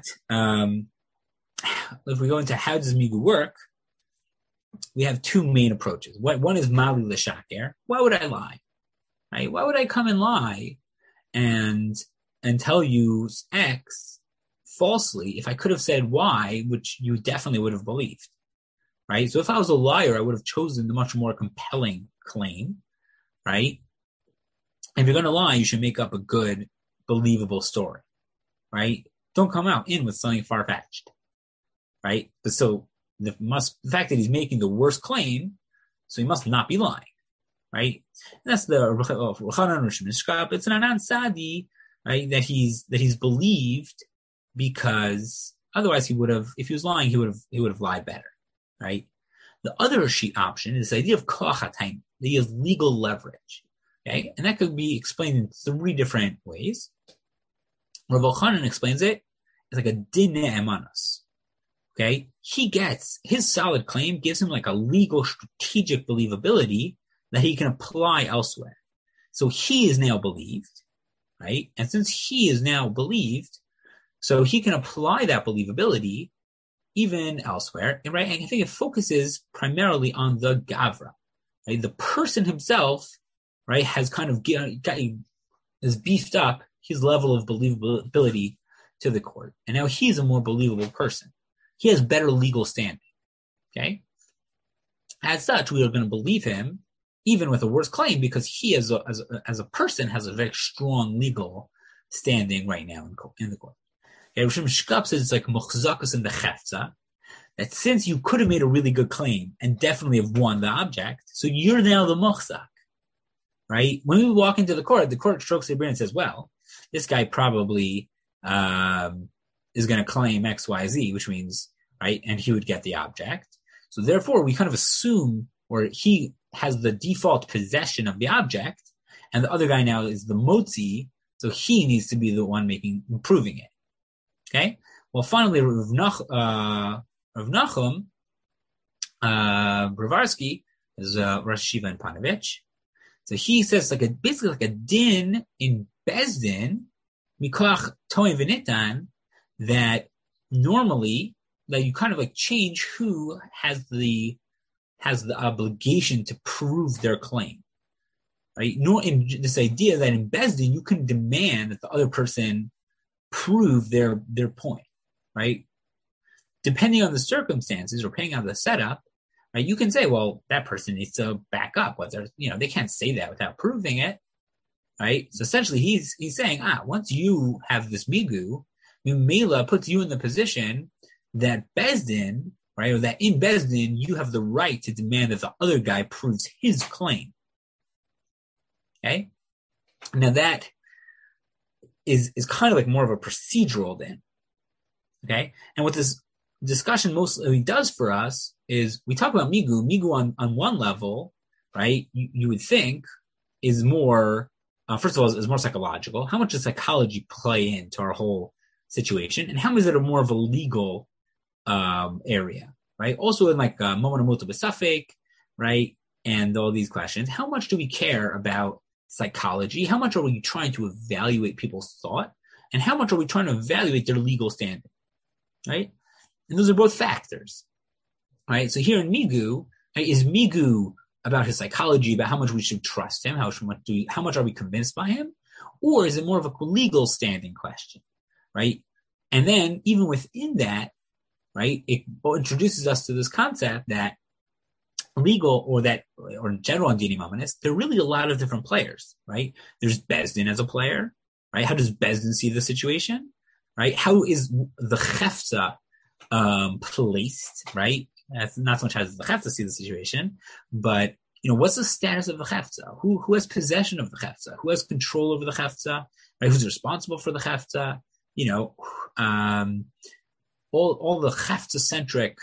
if we go into how does migu work, we have two main approaches. One is mali l'shaker. Why would I lie? Right? Why would I come and lie and tell you X falsely if I could have said Y, which you definitely would have believed? Right? So if I was a liar, I would have chosen the much more compelling claim. Right? If you're going to lie, you should make up a good, believable story. Right? Don't come out in with something far-fetched. Right? But so the fact that he's making the worst claim, so he must not be lying. Right? And that's the it's an Anan Sadi, right? That he's believed because otherwise he would have, if he was lying, he would have lied better. Right? The other sheet option is the idea of koach hatayim, that he has legal leverage. Okay? And that could be explained in three different ways. Rav Elchanan explains it as like a din ne'emanos. Okay? He gets, his solid claim gives him like a legal strategic believability that he can apply elsewhere. So he is now believed, right? And since he is now believed, so he can apply that believability even elsewhere, right? And I think it focuses primarily on the Gavra, right? The person himself, right, has kind of has beefed up his level of believability to the court. And now he's a more believable person. He has better legal standing, okay? As such, we are going to believe him even with a worse claim because he as a person has a very strong legal standing right now in the court. Rishon Shkap says it's like muchzakus in the chefza, that since you could have made a really good claim and definitely have won the object, so you're now the muchzak, right? When we walk into the court strokes the brain and says, well, this guy probably is going to claim X, Y, Z, which means, right, and he would get the object. So therefore, we kind of assume, or he has the default possession of the object, and the other guy now is the motzi, so he needs to be the one proving it. Okay. Well, finally, Rav Nachum Bravarsky is Rosh Yeshiva in Panovich. So he says basically like a din in Bezdin, Miklach Toim V'Nitan, that normally that you kind of like change who has the obligation to prove their claim, right? No, in this idea that in Bezdin you can demand that the other person prove their point, right? Depending on the circumstances or depending on the setup, right? You can say, well, that person needs to back up. Whether they can't say that without proving it, right? So essentially, he's saying, once you have this migu, Mela puts you in the position that Bezdin, right, or that in Bezdin you have the right to demand that the other guy proves his claim. Okay, now that is kind of like more of a procedural then. Okay, and what this discussion mostly does for us is we talk about migu on one level, right? You would think is more first of all is more psychological. How much does psychology play into our whole situation, and how much is it more of a legal area, right? Also in like moment of multiple safek, right? And all these questions, how much do we care about psychology? How much are we trying to evaluate people's thought, and how much are we trying to evaluate their legal standing, right? And those are both factors, right? So here in migu, right, is migu about his psychology, about how much we should trust him, how much are we convinced by him, or is it more of a legal standing question, right? And then even within that, right, it introduces us to this concept that legal or general on Dini Mamonis, there are really a lot of different players, right? There's Bezdin as a player, right? How does Bezdin see the situation, right? How is the Chefza placed, right? That's not so much how does the Chefza see the situation, but what's the status of the Chefza? Who has possession of the Chefza? Who has control over the Chefza? Right? Who's responsible for the Chefza? All the Chefza-centric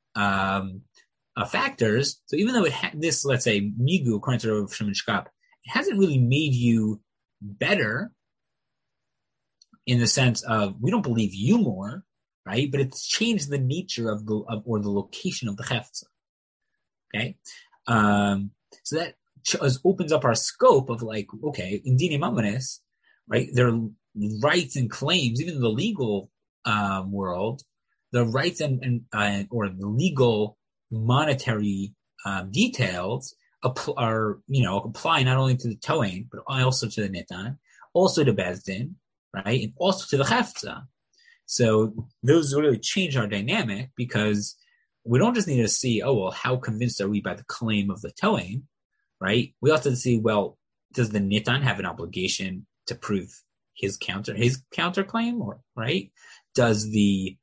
factors. So even though this, let's say, migu, according to Rav Shimon Shkop, it hasn't really made you better in the sense of we don't believe you more, right? But it's changed the nature of the location of the Chefza. Okay, so that opens up our scope of like, okay, in Dini Mamonis, right? There are rights and claims, even in the legal world, the rights and or the legal monetary details apply not only to the Toain, but also to the Nitan, also to Bezdin, right? And also to the Chefza. So those really change our dynamic because we don't just need to see, how convinced are we by the claim of the Toain, right? We also have to see, well, does the Nitan have an obligation to prove his counterclaim, or right? Does the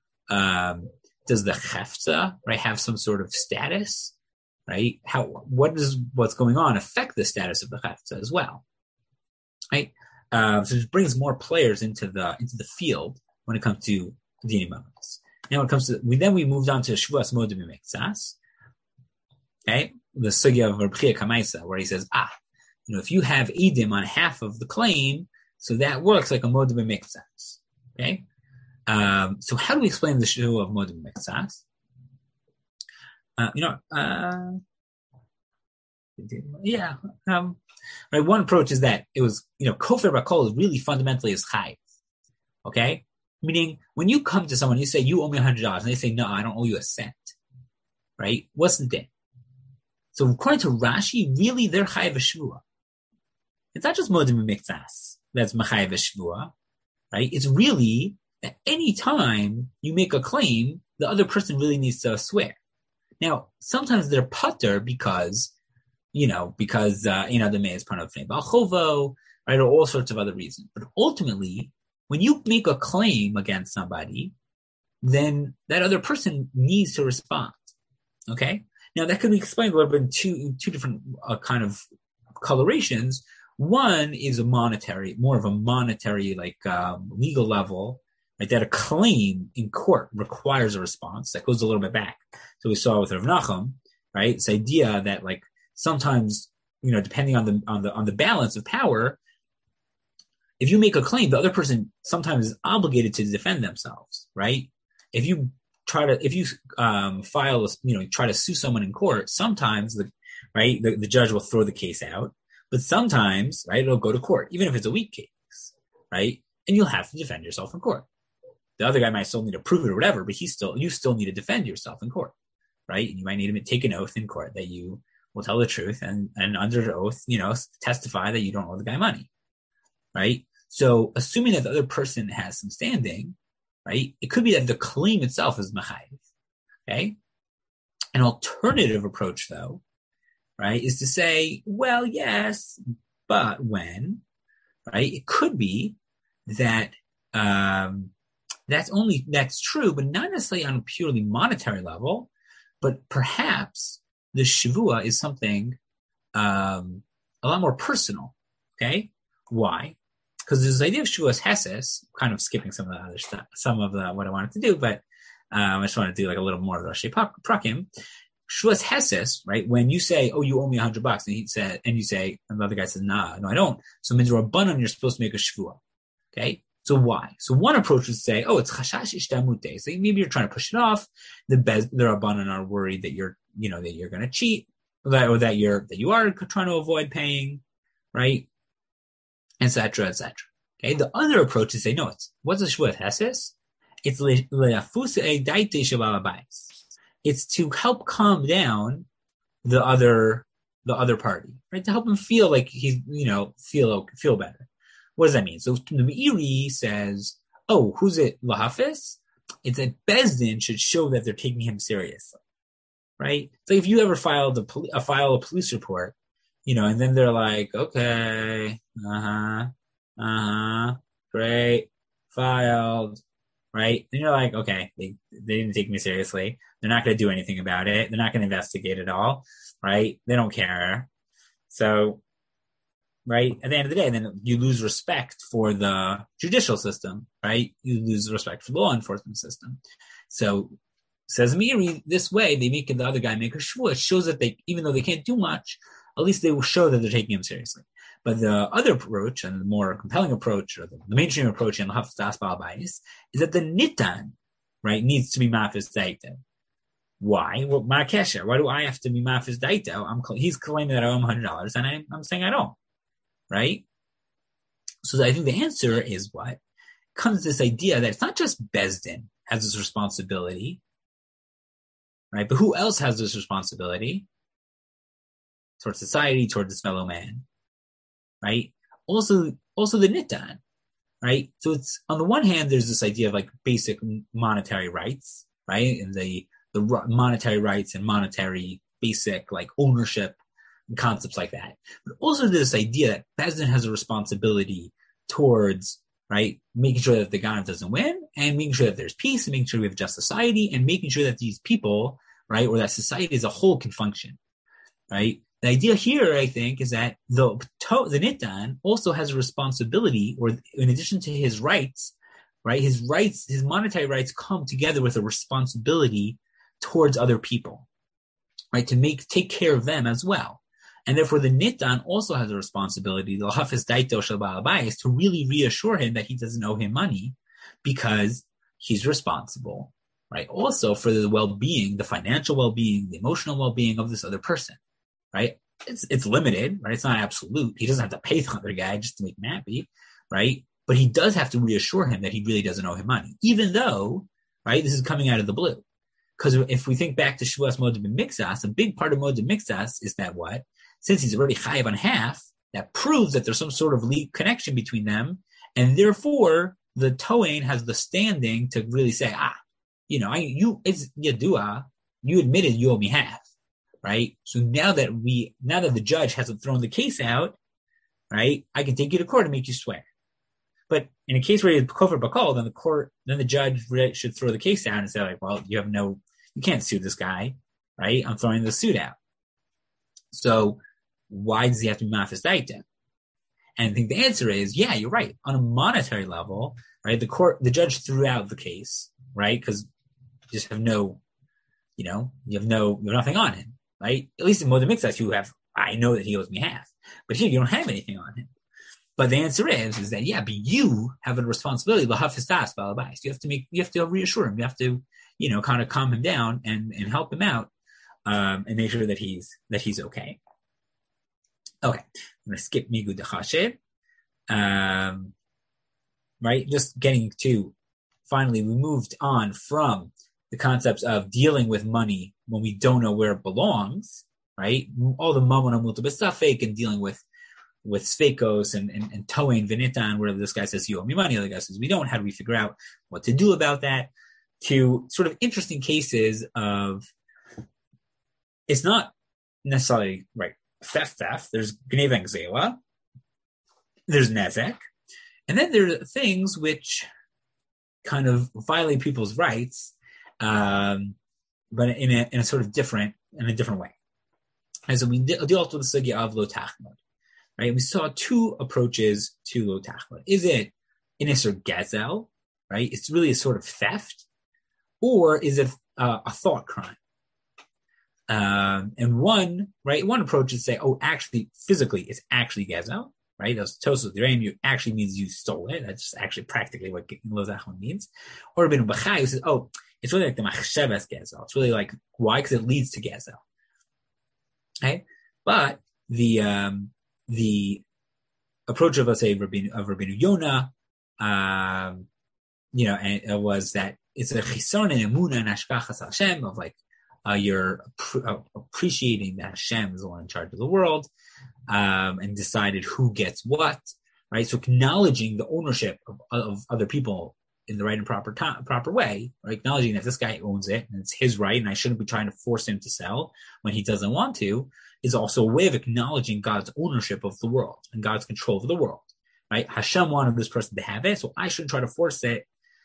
Chefza, right, have some sort of status, right? What's going on affect the status of the Chefza as well, right? So it brings more players into the field when it comes to Dini Mamonis. Now, when it comes to we moved on to Shvuas Modim Mektsas, okay, the sugya of Reb Chia Kamaisa, where he says, if you have edim on half of the claim, so that works like a Modim Mektsas, okay. So how do we explain the Shvu of Modim Mektsas? Right. One approach is that it was, Kofir Bakol is really fundamentally is Chayv, okay. Meaning, when you come to someone, you say, you owe me $100, and they say, no, I don't owe you a cent. Right? What's the din? So according to Rashi, really, they're chayav shvua. It's not just modim miktsas that's machayav shvua, right? It's really that any time you make a claim, the other person really needs to swear. Now, sometimes they're putter because the may is part of Balchovo, right, or all sorts of other reasons. But ultimately, when you make a claim against somebody, then that other person needs to respond. Okay? Now, that can be explained a little bit in two different kind of colorations. One is more of a monetary, legal level, right? That a claim in court requires a response. That goes a little bit back. So we saw with Rav Nachum, right? This idea that sometimes, depending on the balance of power, if you make a claim, the other person sometimes is obligated to defend themselves, right? If you try to sue someone in court, sometimes the judge will throw the case out, but sometimes, right, it'll go to court, even if it's a weak case, right? And you'll have to defend yourself in court. The other guy might still need to prove it or whatever, but you still need to defend yourself in court, right? And you might need to take an oath in court that you will tell the truth and under the oath, testify that you don't owe the guy money, right? So assuming that the other person has some standing, right, it could be that the claim itself is machayev, okay? An alternative approach, though, right, is to say, well, yes, but when, right? It could be that that's true, but not necessarily on a purely monetary level, but perhaps the shavua is something a lot more personal, okay? Why? Because there's this idea of shuas heses, kind of skipping some of the other stuff, what I wanted to do, but I just want to do like a little more of the Rashi Prakim. Shuas heses, right? When you say, "Oh, you owe me $100," and you say, and the other guy says, "Nah, no, I don't." So midrabanan, you're supposed to make a shvua, okay? So why? So one approach is to say, "Oh, it's chashash ishtamute." So maybe you're trying to push it off. The rabbanan are worried that you're going to cheat, or that you are trying to avoid paying, right? Etc., etc. Okay. The other approach is to say, no, what's a shvuah heses? It's le'afuse daite shabal habayis. It's to help calm down the other party, right? To help him feel like he's, feel better. What does that mean? So the Meiri says, oh, who's it? Lahafis? It's that Bezdin should show that they're taking him seriously, right? So if you ever file a police report, and then they're like, okay, great, filed, right? Then you're like, okay, they didn't take me seriously. They're not going to do anything about it. They're not going to investigate at all, right? They don't care. So, right, at the end of the day, then you lose respect for the judicial system, right? You lose respect for the law enforcement system. So, says Meiri, this way, they make the other guy make a shvuah. It shows that even though they can't do much, at least they will show that they're taking him seriously. But the other approach, and the more compelling approach, or the mainstream approach in Lahafas Das Baal Bayis, is that the Nitan, right, needs to be Mafis Daita. Why? Well, Ma'akesha. Why do I have to be Mafis Daita? He's claiming that I owe him $100, and I'm saying I don't. Right? So I think the answer is what? Comes this idea that it's not just Bezdin has this responsibility, right? But who else has this responsibility? Towards society, towards his fellow man, right? Also the Nitan, right? So it's, on the one hand, there's this idea of like basic monetary rights, right? And the monetary rights and monetary basic like ownership and concepts like that. But also this idea that Bezdin has a responsibility towards, right, making sure that the Ganav doesn't win, and making sure that there's peace, and making sure we have just society, and making sure that these people, right, or that society as a whole can function, right? The idea here, I think, is that the Nitan also has a responsibility, or in addition to his rights, right, his monetary rights come together with a responsibility towards other people, right, to take care of them as well. And therefore, the Nitan also has a responsibility, the Lahafis Daito Shel Baal Habayis, to really reassure him that he doesn't owe him money because he's responsible, right, also for the well-being, the financial well-being, the emotional well-being of this other person. Right? It's limited, right? It's not absolute. He doesn't have to pay the other guy just to make him happy, right? But he does have to reassure him that he really doesn't owe him money, even though, right, this is coming out of the blue. Because if we think back to Shavuos Moed B'Mikzas, a big part of Moed B'Mikzas is that what? Since he's already chayiv on half, that proves that there's some sort of connection between them, and therefore the Toain has the standing to really say, it's Yadua, you admitted you owe me half. Right? So now that the judge hasn't thrown the case out, right, I can take you to court and make you swear. But in a case where you kofar bakol, then the judge should throw the case out and say, like, well, you can't sue this guy, right? I'm throwing the suit out. So why does he have to be mafis daita? And I think the answer is, yeah, you're right. On a monetary level, right, the judge threw out the case, right? Because you just have you have nothing on him. Right? At least in Moed B'Mikzas, I know that he owes me half. But here, you don't have anything on him. But the answer is that, yeah, but you have a responsibility. You have to reassure him. You have to, kind of calm him down and help him out, and make sure that he's okay. Okay. I'm going to skip Migu de Chashev. Right. Just getting to, finally, we moved on from the concepts of dealing with money when we don't know where it belongs, right? All the mamon amulta b'safek and dealing with sfekos and toein v'nitan, where this guy says you owe me money, the other guy says we don't. How do we figure out what to do about that? To sort of interesting cases of, it's not necessarily right theft. There's gneva and gzela, there's nezek, and then there are things which kind of violate people's rights, but in a sort of different way. And so we deal with the sugya of lo tachmod. Right, we saw two approaches to lo tachmod. Is it an iser gazel, right? It's really a sort of theft, or is it a thought crime? And one approach is say, actually, physically, it's actually gazel, right? Those tosos you actually means you stole it. That's just actually practically what lo tachmod means. Or Rabbeinu Bachai says, it's really like the machshavas gazel. It's really like, why? Because it leads to gazel. Okay, but the approach of, let's say, Rabbeinu Yonah, and it was that it's a chisaron and emuna and hashgachas Hashem, of like you're appreciating that Hashem is the one in charge of the world, and decided who gets what, right? So acknowledging the ownership of other people in the right and proper way, right? Acknowledging that this guy owns it and it's his right, and I shouldn't be trying to force him to sell when he doesn't want to, is also a way of acknowledging God's ownership of the world and God's control of the world, right? Hashem wanted this person to have it, so I shouldn't try to force it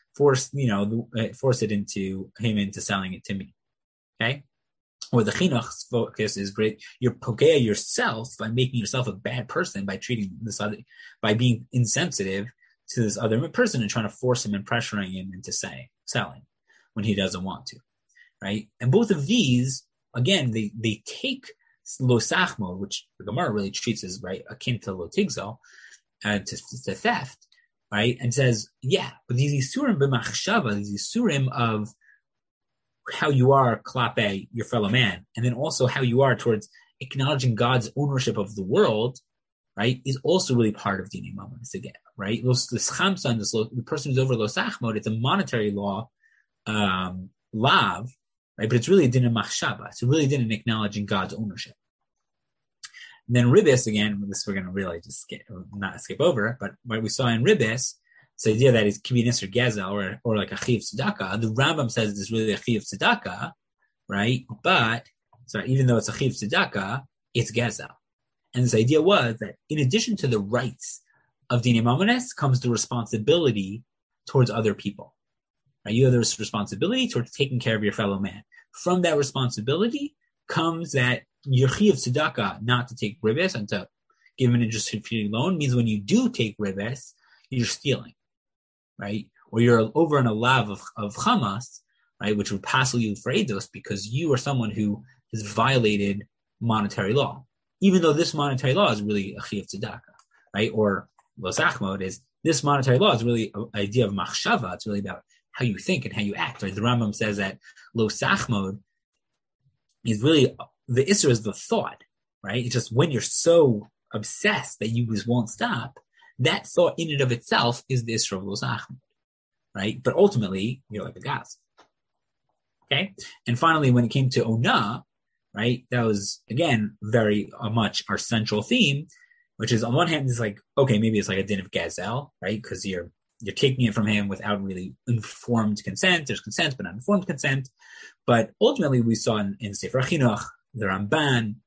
into selling it to me, okay? Or the chinuch's focus is great. You're pokea yourself by making yourself a bad person by treating this other, by being insensitive to this other person and trying to force him and pressuring him into selling when he doesn't want to, right? And both of these, again, they take lo sachmo, which the Gemara really treats as, right, akin to lo tigzo, to theft, right? And says, yeah, but these isurim b'machshava, these isurim of how you are klape your fellow man, and then also how you are towards acknowledging God's ownership of the world, right, is also really part of dinei mamonos again, right? The person who's over lo sachmod, it's a monetary law, lav, right? But it's really dinei machshava. It's really dinei acknowledging God's ownership. And then ribis, again, this we're going to really just not skip over, but what we saw in ribis, this idea that it can be an iser gezel or like a chiv tzedakah. The Rambam says it's really a chiv tzedakah, right? But even though it's a chiv tzedakah, it's gezel. And this idea was that in addition to the rights of dinei mamonos comes the responsibility towards other people. Right? You have this responsibility towards taking care of your fellow man. From that responsibility comes that your chiv tzedakah, not to take ribis and to give an interest-free loan, means when you do take ribis, you're stealing, right? Or you're over in a lav of chamas, right, which would passel you for eidos because you are someone who has violated monetary law. Even though this monetary law is really a chiv tzedakah, right? Or lo sachmod is, this monetary law is really an idea of machshava. It's really about how you think and how you act. Right? The Rambam says that lo sachmod is really, the isser is the thought, right? It's just when you're so obsessed that you just won't stop, that thought in and of itself is the isser of lo sachmod, right? But ultimately, you're like a gas. Okay? And finally, when it came to ona, right, that was, again, very much our central theme, which is on one hand, it's like, okay, maybe it's like a din of gazel, right? Because you're taking it from him without really informed consent. There's consent, but not informed consent. But ultimately, we saw in Sefer Chinuch, the Ramban,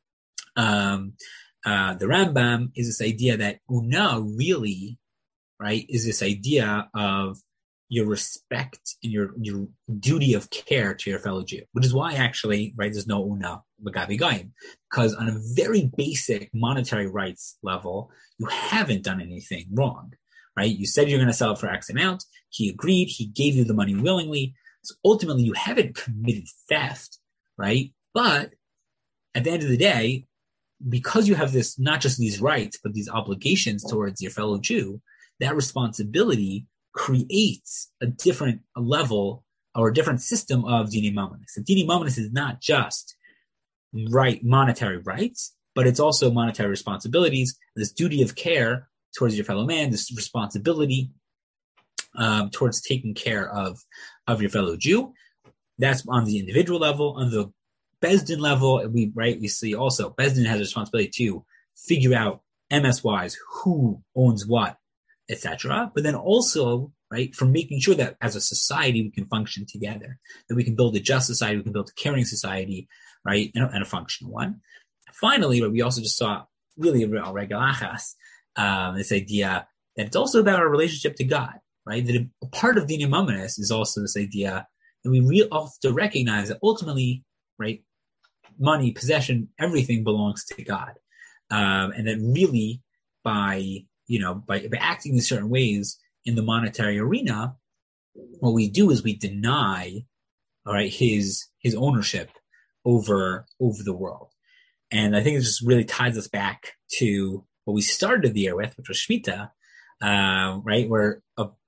the Rambam is this idea that una really, right, is this idea of your respect and your duty of care to your fellow Jew, which is why actually, right, there's no una l'gabi goyim, because on a very basic monetary rights level, you haven't done anything wrong, right? You said you're going to sell it for X amount. He agreed. He gave you the money willingly. So ultimately, you haven't committed theft, right? But at the end of the day, because you have this, not just these rights, but these obligations towards your fellow Jew, that responsibility creates a different level or a different system of dini mamonis. And dini mamonis is not just monetary rights, but it's also monetary responsibilities, this duty of care towards your fellow man, this responsibility towards taking care of your fellow Jew. That's on the individual level. On the Beis Din level, we see also Beis Din has a responsibility to figure out MS-wise who owns what, etc. But then also, right, for making sure that as a society we can function together, that we can build a just society, we can build a caring society, right, and a functional one. Finally, we also just saw really a regular achas, this idea that it's also about our relationship to God, right? That a part of dini mamonis is also this idea that we have to recognize that ultimately, right, money, possession, everything belongs to God, and that really by acting in certain ways in the monetary arena, what we do is we deny, all right, his ownership over the world. And I think it just really ties us back to what we started the year with, which was Shemitah, right? Where,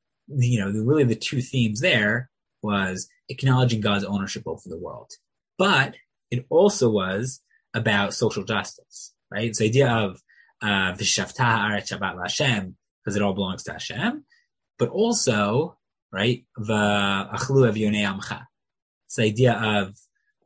really the two themes there was acknowledging God's ownership over the world. But it also was about social justice, right? It's the idea of V'shavta ha'aretz Shabbat L'Hashem, because it all belongs to Hashem, but also, right, V'achlu Evyonei Amcha. It's the idea of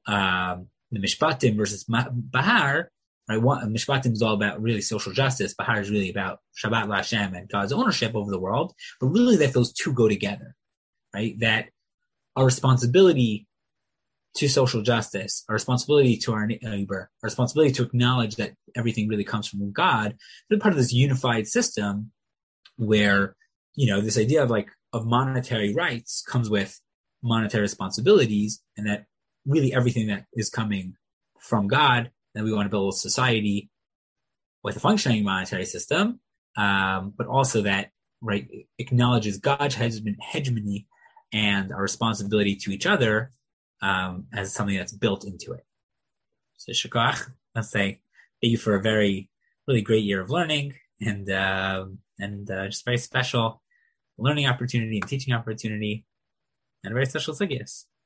the Mishpatim versus Bahar, right? Mishpatim is all about really social justice. Bahar is really about Shabbat L'Hashem and God's ownership over the world. But really that those two go together, right? That our responsibility to social justice, our responsibility to our neighbor, our responsibility to acknowledge that everything really comes from God, they're part of this unified system where, this idea of monetary rights comes with monetary responsibilities, and that really everything that is coming from God, that we want to build a society with a functioning monetary system, but also that, right, acknowledges God's hegemony and our responsibility to each other as something that's built into it. So Shukach, let's say, thank you for a very, really great year of learning and just very special learning opportunity and teaching opportunity and a very special sugyas.